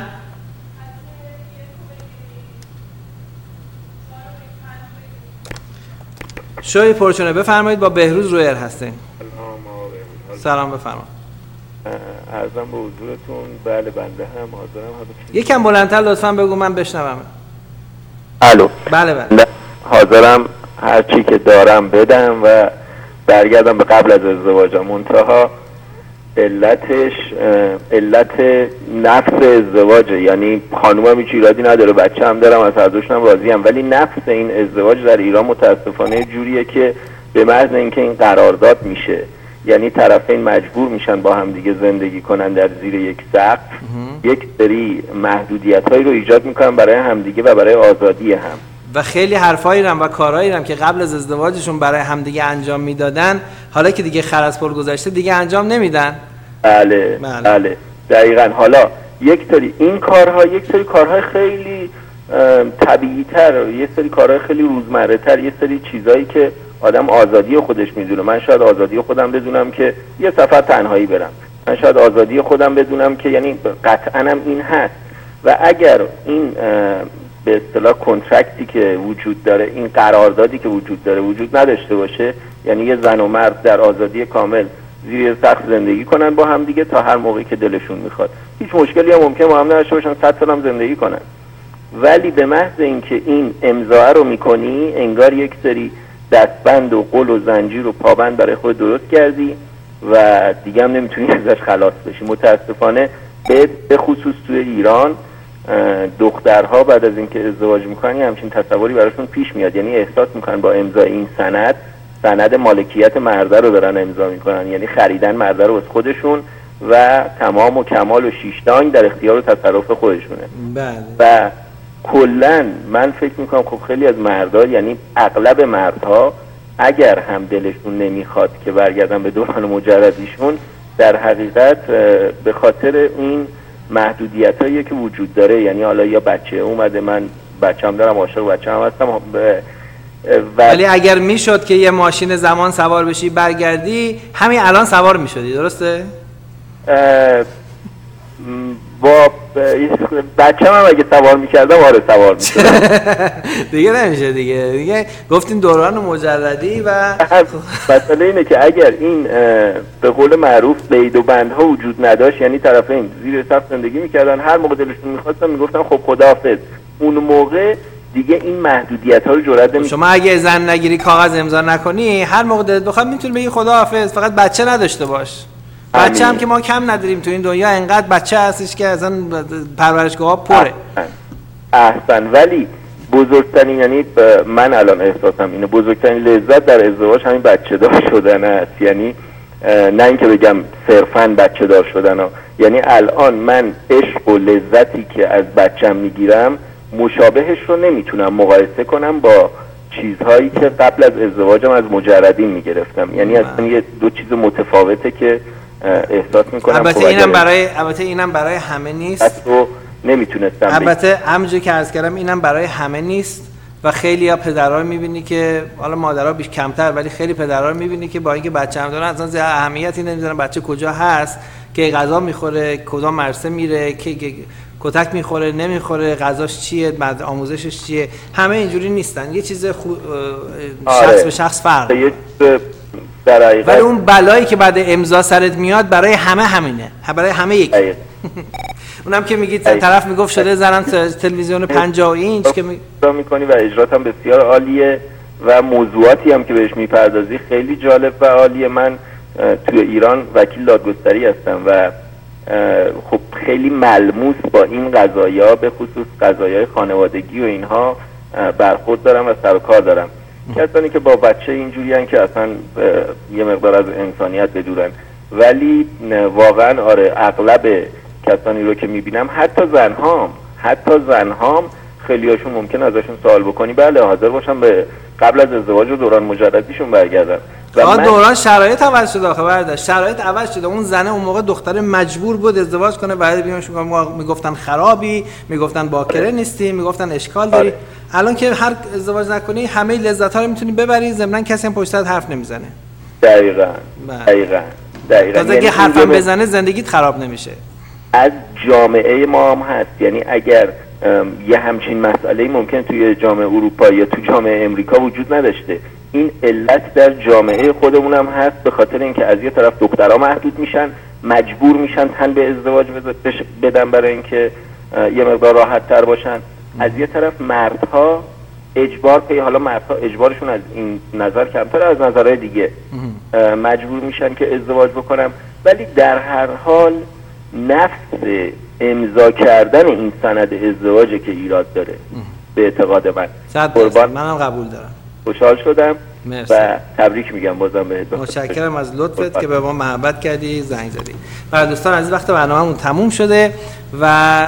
شوی پرچونه بفرمایید، با بهروز روی ایر هستین. سلام بفرمایید. عرضم به حضورتون. بله بنده هم حاضرم. یکم بلندتر لطفاً بگو من بشنوم. الو. بله بله. حاضرم هر چی که دارم بدم و برگردم به قبل از ازدواجم. منتها علت نفس ازدواجه، یعنی خانومم هیچ ایرادی نداره، بچه هم دارم، از هر دوشونم راضیم، ولی نفس این ازدواج در ایران متاسفانه جوریه که به محض اینکه این قرارداد میشه، یعنی طرفین مجبور میشن با هم دیگه زندگی کنن در زیر یک سقف، یک سری محدودیت‌هایی رو ایجاد میکنن برای همدیگه و برای آزادی هم. و خیلی حرفایی رم و کارهایی رم که قبل از ازدواجشون برای همدیگه انجام میدادن، حالا که دیگه خر از پل گذشته دیگه انجام نمیدن. بله دقیقاً. حالا یک سری این کارها، یک سری کارهای خیلی طبیعی تر، یک سری کارهای خیلی روزمره تر، یک سری چیزایی که آدم آزادی خودش میدونه. من شاید آزادی خودم بدونم که یه سفر تنهایی برم، من شاید آزادی خودم بدونم که یعنی قطعاً هم این هست. و اگر این به اصطلاح کنترکتی که وجود داره، این قراردادی که وجود داره وجود نداشته باشه، یعنی یه زن و مرد در آزادی کامل زیر سقف زندگی کنن با هم دیگه تا هر موقعی که دلشون میخواد، هیچ مشکلی هم ممکنه با هم نداشته باشن، 100 سال هم زندگی کنن. ولی به محض اینکه این امضا رو میکنی، انگار یک سری دستبند و قل و زنجیر و پابند برای خود درست کردی و دیگه هم نمیتونی ازش خلاص بشی. متاسفانه به خصوص توی ایران دخترها بعد از اینکه ازدواج میکنن همچین تصوری براشون پیش میاد، یعنی احساس میکنن با امضای این سند مالکیت مرده رو دارن امضا میکنن، یعنی خریدن مرده رو از خودشون و تمام و کمال و شیشتانگ در اختیار و تصرف خودشونه. بله. و کلن من فکر میکنم خب خیلی از مردها، یعنی اغلب مردها اگر هم دلشون نمیخواد که برگردن به دوران مجردیشون، در حقیقت به خاطر این محدودیتایی که وجود داره، یعنی حالا یا بچه اومده، من بچه‌ام دارم، عاشق بچه‌ام هستم، ولی اگر میشد که یه ماشین زمان سوار بشی برگردی، همین الان سوار میشدی، درسته؟ با بچه‌م هم اگه سوار میکردم آره سوار میشدم. دیگه نمیشه دیگه گفتین دوران مجردی و مسئله اینه که اگر این به قول معروف قید و بندها وجود نداشت، یعنی طرفین زیر سقف زندگی میکردن، هر موقع دلشون میخواستن میگفتن خب خداحافظ، اون موقع دیگه این محدودیت ها رو جرئت نمی‌کنی. شما اگه زن نگیری، کاغذ امضا نکنی، هر موقع دلت بخواد میتونی بگی خداحافظ، فقط بچه نداشته باش. بچه هم که ما کم نداریم تو این دنیا، انقدر بچه هستش که اصلا پرورشگاه‌ها پره. احسن. ولی بزرگترین، یعنی من الان احساسم اینه، بزرگترین لذت در ازدواج همین بچه دار شدن است. یعنی نه اینکه بگم صرفاً بچه دار شدن ها. یعنی الان من عشق و لذتی که از بچم میگیرم مشابهش رو نمیتونم مقایسه کنم با چیزهایی که قبل از ازدواجم از مجردین میگرفتم. یعنی اصلا یه دو چیز متفاوته که احساس میکنم. البته اینم برای همه نیست. نمیتونستم البته همونجوری که عرض کردم اینم برای همه نیست و خیلی ها پدرها میبینی که حالا مادرها بیش کمتر، ولی خیلی پدرها میبینی که با اینکه بچه هم دارن اصلا زیاد اهمیتی نمیدونن بچه کجا هست، که غذا میخوره، کدام مدرسه میره، که کتک میخوره نمیخوره، غذاش چیه، بعد آموزشش چیه. همه اینجوری نیستن، یه چیز شخص به شخص فرق. ولی اون بلایی که بعد امضا سرت میاد برای همه همینه، برای همه یکی. اونم که میگید طرف میگفت شده زنم تلویزیون 50 اینچ که میکنی و اجرات هم بسیار عالیه و موضوعاتی هم که بهش میپردازی خیلی جالب و عالیه. من توی ایران وکیل دادگستری هستم و خب خیلی ملموس با این قضایا، به خصوص قضایای خانوادگی و اینها برخورد دارم و سر و کار دارم. کسانی که با بچه اینجوری هن که اصلا یه مقدار از انسانیت بدورن، ولی واقعا آره اغلب کسانی رو که میبینم حتی زنهام خیلی هاشون ممکن ازشون سوال بکنی بله حاضر باشم به قبل از ازدواج و دوران مجردیشون برگردن. دوران شرایط عوض شده آخه برادر، شرایط عوض شده. اون زنه اون موقع دختر مجبور بود ازدواج کنه، بعد بیانشون میگفتن خرابی، میگفتن باکره نیستی، میگفتن اشکال داری. الان که هر ازدواج نکنی همه لذت‌ها رو میتونی ببری، ضمن کسی هم پشت سرت حرف نمیزنه. دقیقاً. تازه اگه حرفم بزنه زندگیت خراب نمیشه. از جامعه ما هم هست، یعنی اگر یه همچین مسئله ممکن توی جامعه اروپایی یا توی جامعه امریکا وجود نداشته، این علت در جامعه خودمون هم هست، به خاطر اینکه از یه طرف دخترها محدود میشن، مجبور میشن تن به ازدواج بدن برای اینکه یه مقدار راحت تر باشن، از یه طرف مردها حالا مردها اجبارشون از این نظر کمتر از نظرهای دیگه مجبور میشن که ازدواج بکنن. ولی در هر حال نفس امضا کردن این سند ازدواجه که ایراد داره به اعتقاد من. منم قبول دارم. خوشحال شدم. مرسی. و تبریک میگم بازم بهت. متشکرم از لطفت که به ما محبت کردی، زنگ زدی. و دوستان عزیز وقت برنامه‌مون تموم شده و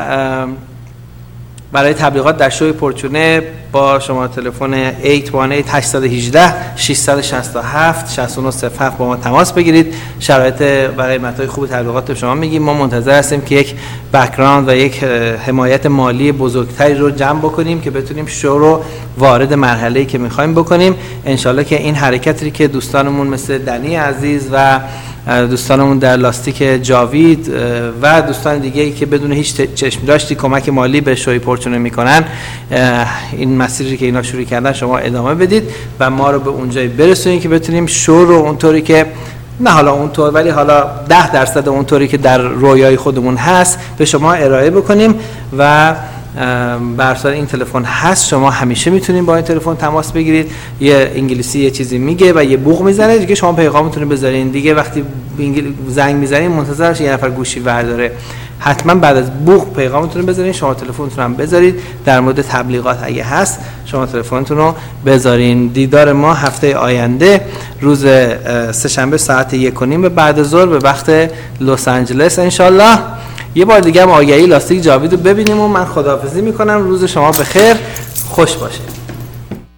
برای تبلیغات در شوی پورچونه با شما تلفن 818 818 667 6907 با ما تماس بگیرید. شرایط و قیمت‌های خوب تبلیغات به شما میگیم. ما منتظر هستیم که یک بک‌گراند و یک حمایت مالی بزرگتری رو جمع بکنیم که بتونیم شو رو وارد مرحله‌ای که می‌خوایم بکنیم. انشالله که این حرکتی که دوستانمون مثل دنی عزیز و دوستانمون در لاستیک جاوید و دوستان دیگه‌ای که بدون هیچ چشم داشتی کمک مالی به شوی پورچونه میکنن، این مسیری که اینا شروع کردن شما ادامه بدید و ما رو به اونجایی برسونید که بتونیم شو رو اونطوری که نه حالا اونطور ولی حالا 10% اونطوری که در رویای خودمون هست به شما ارائه بکنیم. و برسال این تلفن هست، شما همیشه میتونید با این تلفن تماس بگیرید. یه انگلیسی یه چیزی میگه و یه بوق میزنه دیگه، شما پیغامتون رو بذارین دیگه. وقتی زنگ میزنین منتظرش یه نفر گوشی برداره، حتما بعد از بوق پیغامتون رو بذارین. شما تلفنتون هم بذارید. در مورد تبلیغات اگه هست شما تلفنتون رو بذارین. دیدار ما هفته آینده روز سه‌شنبه ساعت 1:30 بعد از ظهر به وقت لس آنجلس انشالله. یه بار دیگه هم آگهی لاستیک جاوید رو ببینیم و من خداحافظی میکنم. روز شما بخیر، خوش باشه.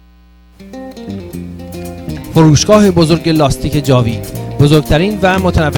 فروشگاه بزرگ لاستیک جاوید، بزرگترین و متنوع